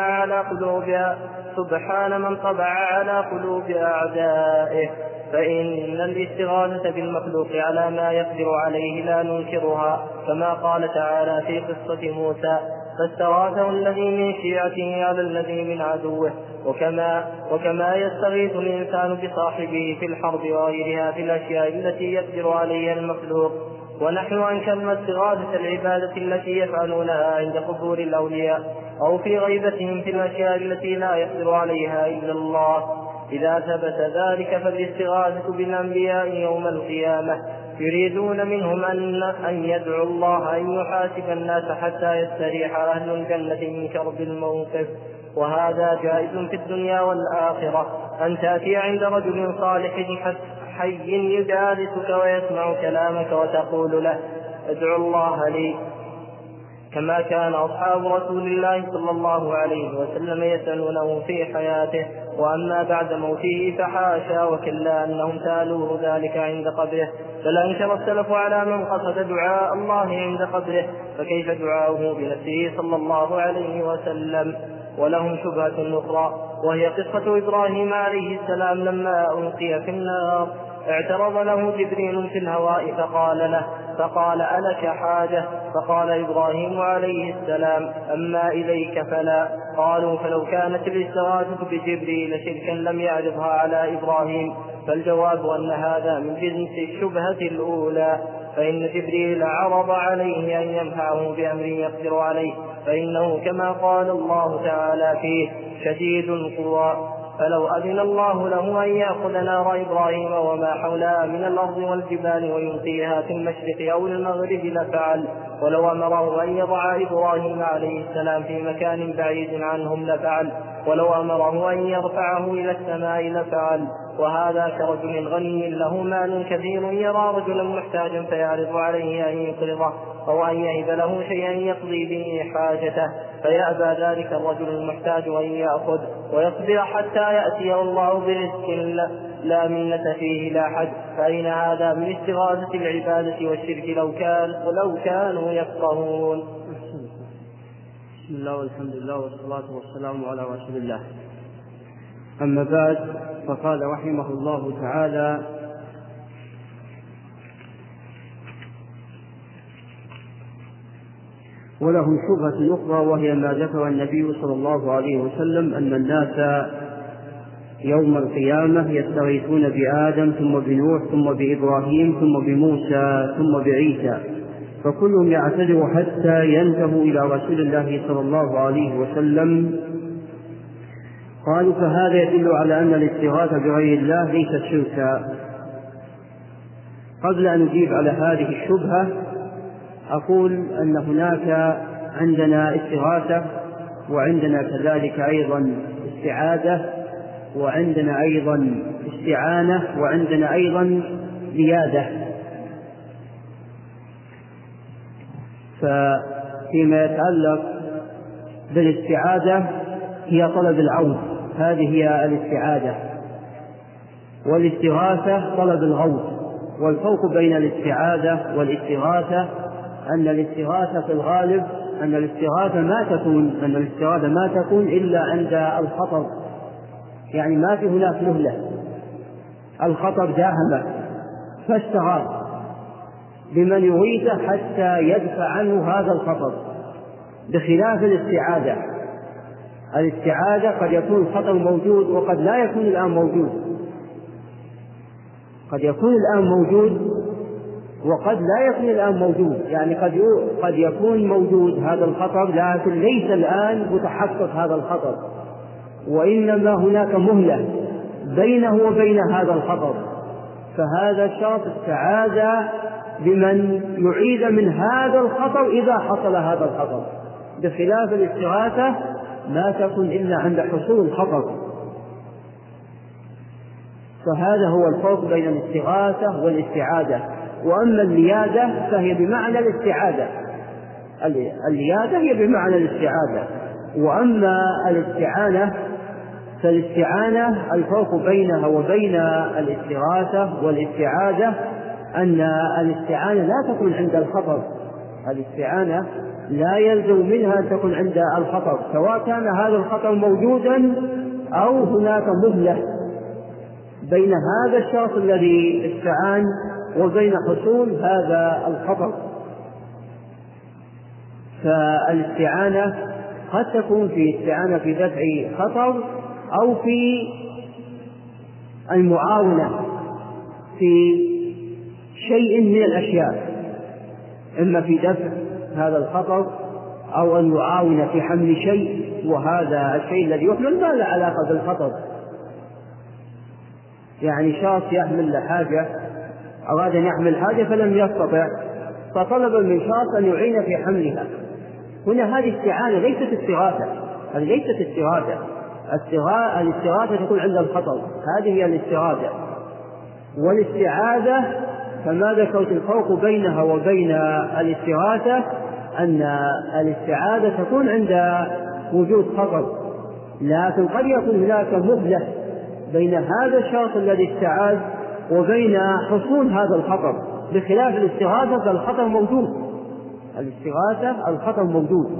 من طبع على قلوب أعدائه، فإن الاستغاثة بالمخلوق على ما يقدر عليه لا ننكرها، كما قال تعالى في قصة موسى: فاستغاثه الذي من شيعته على الذي من عدوه. وكما يستغيث الإنسان بصاحبه في الحرب وغيرها في الأشياء التي يقدر عليها المخلوق. ونحن أنكرنا استغاثة العبادة التي يفعلونها عند قبور الأولياء أو في غيبتهم في الأشياء التي لا يقدر عليها إلا الله. إذا ثبت ذلك فالاستغاثة بالأنبياء يوم القيامة يريدون منهم أن يدعوا الله أن يحاسب الناس حتى يستريح أهل الجنة من كرب الموقف. وهذا جائز في الدنيا والآخرة، أن تأتي عند رجل صالح حي يجالسك ويسمع كلامك وتقول له ادعو الله لي، كما كان أصحاب رسول الله صلى الله عليه وسلم يسألونه في حياته. وأما بعد موته فحاشا وكلا أنهم سألوه ذلك عند قبره، بل أنكر السلف على من قصد دعاء الله عند قبره، فكيف دعاؤه بنفسه صلى الله عليه وسلم. ولهم شبهة أخرى، وهي قصة إبراهيم عليه السلام لما ألقي في النار، اعترض له جبريل في الهواء فقال ألك حاجة؟ فقال إبراهيم عليه السلام أما إليك فلا. قالوا فلو كانت الاستغاثة بجبريل شركا لم يعرضها على إبراهيم، فالجواب أن هذا من جنس الشبهة الأولى، فإن جبريل عرض عليه أن ينفعه بأمر يقدر عليه، فإنه كما قال الله تعالى فيه شديد القوى. فلو أذن الله له أن يأخذ نار إبراهيم وما حولها من الأرض والجبال ويلقيها في المشرق أو المغرب لفعل، ولو أمره أن يضع إبراهيم عليه السلام في مكان بعيد عنهم لفعل، ولو أمره أن يرفعه إلى السماء لفعل. وهذا كرجل غني له مال كثير يرى رجلا محتاجا فيعرض عليه أن يقرضه أو أن يهب له شيئا يقضي به حاجته، فيأبى ذلك الرجل المحتاج أن يأخذ ويصبر حتى يأتي الله برزق لا منة فيه لا حد. فأين هذا من استغاثة العبادة والشرك لو كانوا يفقهون. بسم الله والحمد لله والصلاة والسلام على رسول الله. أما بعد، فقال رحمه الله تعالى: ولهم شبهة أخرى، وهي ما ذكر النبي صلى الله عليه وسلم أن الناس يوم القيامة يستغيثون بآدم ثم بنوح ثم بإبراهيم ثم بموسى ثم بعيسى، فكلهم يعتذر حتى ينتهوا إلى رسول الله صلى الله عليه وسلم. قالوا: فهذا يدل على أن الاستغاثة بغير الله ليست شركا. قبل أن نجيب على هذه الشبهة أقول أن هناك عندنا استغاثة، وعندنا كذلك أيضا استعاذة، وعندنا أيضا استعانة، وعندنا أيضا لياذة. فيما يتعلق بالاستعاذة هي طلب العون، هذه هي الاستعاذة، والاستغاثة طلب الغوث. والفرق بين الاستعاذة والاستغاثة أن الاستغاثة في الغالب أن الاستغاثة ما تكون إلا عند الخطر، يعني ما في هناك مهلة، الخطر داهمة فاستغاث بمن يريده حتى يدفع عنه هذا الخطر، بخلاف الاستعاذة قد يكون الخطر موجود وقد لا يكون الآن موجود، قد يكون الآن موجود وقد لا يكون الآن موجود، يعني قد يكون موجود هذا الخطر لكن ليس الآن متحقق هذا الخطر، وإنما هناك مهلة بينه وبين هذا الخطر، فهذا شرط استعاذة بمن يعيد من هذا الخطر إذا حصل هذا الخطر، بخلاف الاستغاثة ما تكون إلا عند حصول الخطر. فهذا هو الفرق بين الاستغاثة والاستعاذة. وأما اللياذة فهي بمعنى الاستعاذة، اللياذة هي بمعنى الاستعاذة. وأما الاستعانة فالاستعانة الفرق بينها وبين الاستغاثة والاستعاذة أن الاستعانة لا تكون عند الخطر، الاستعانة لا يلزم منها أن تكون عند الخطر، سواء كان هذا الخطر موجودا أو هناك مهلة بين هذا الشخص الذي استعان وبين حصول هذا الخطر. فالاستعانة قد تكون في استعانة في دفع خطر أو في المعاونة في شيء من الأشياء، إما في دفع هذا الخطر أو أن يعاون في حمل شيء، وهذا الشيء الذي يحمل ما له علاقة بالخطر، يعني شخص يحمل حاجة أراد أن يحمل حاجة فلم يستطع، فطلب المنشاط أن يعين في حملها. هنا هذه استعانة ليست استغاثة، هذه ليست استغاثة. الاستغاثة تكون عند الخطر، هذه هي الاستغاثة. والاستعاذة فما ذكرت الفرق بينها وبين الاستغاثة أن الاستعاذة تكون عند وجود خطر، لكن قد يكون هناك مهلة بين هذا الشخص الذي استعاذ وبين حصول هذا الخطر، بخلاف الاستغاثة فالخطر موجود. الاستغاثة الخطر موجود.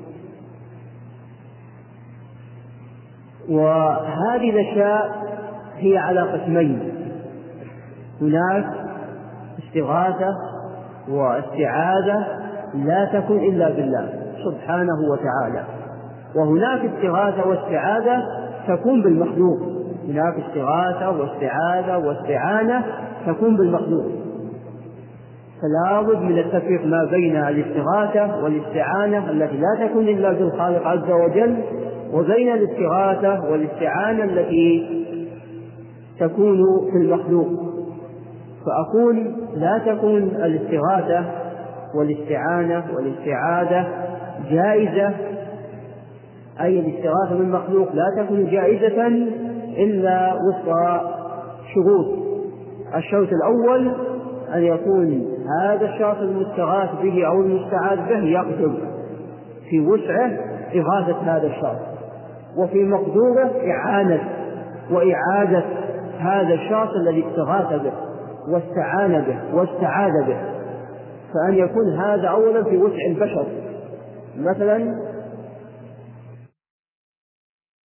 وهذه الأشياء هي على قسمين، هناك استغاثة واستعاذة لا تكون إلا بالله سبحانه وتعالى، وهناك استغاثة واستعاذة تكون بالمخلوق. هناك استغاثة واستعاذة واستعانة تكون بالمخلوق، فلا بد من التفريق ما بين الاستغاثة والاستعانة التي لا تكون إلا بالخالق عز وجل، وبين الاستغاثة والاستعانة التي تكون في المخلوق. فأقول لا تكون الاستغاثة والاستعانة والاستعاذة جائزة، أي الاستغاثة من مخلوق لا تكون جائزة إلا وفق شروط. الشرط الأول أن يكون هذا الشخص المستغاث به أو المستعاذ به يقدر في وسعه إغاثة هذا الشخص، وفي مقدوره إعانة وإعادة هذا الشخص الذي استغاث به واستعان به واستعاذ به. فأن يكون هذا أولا في وسع البشر، مثلا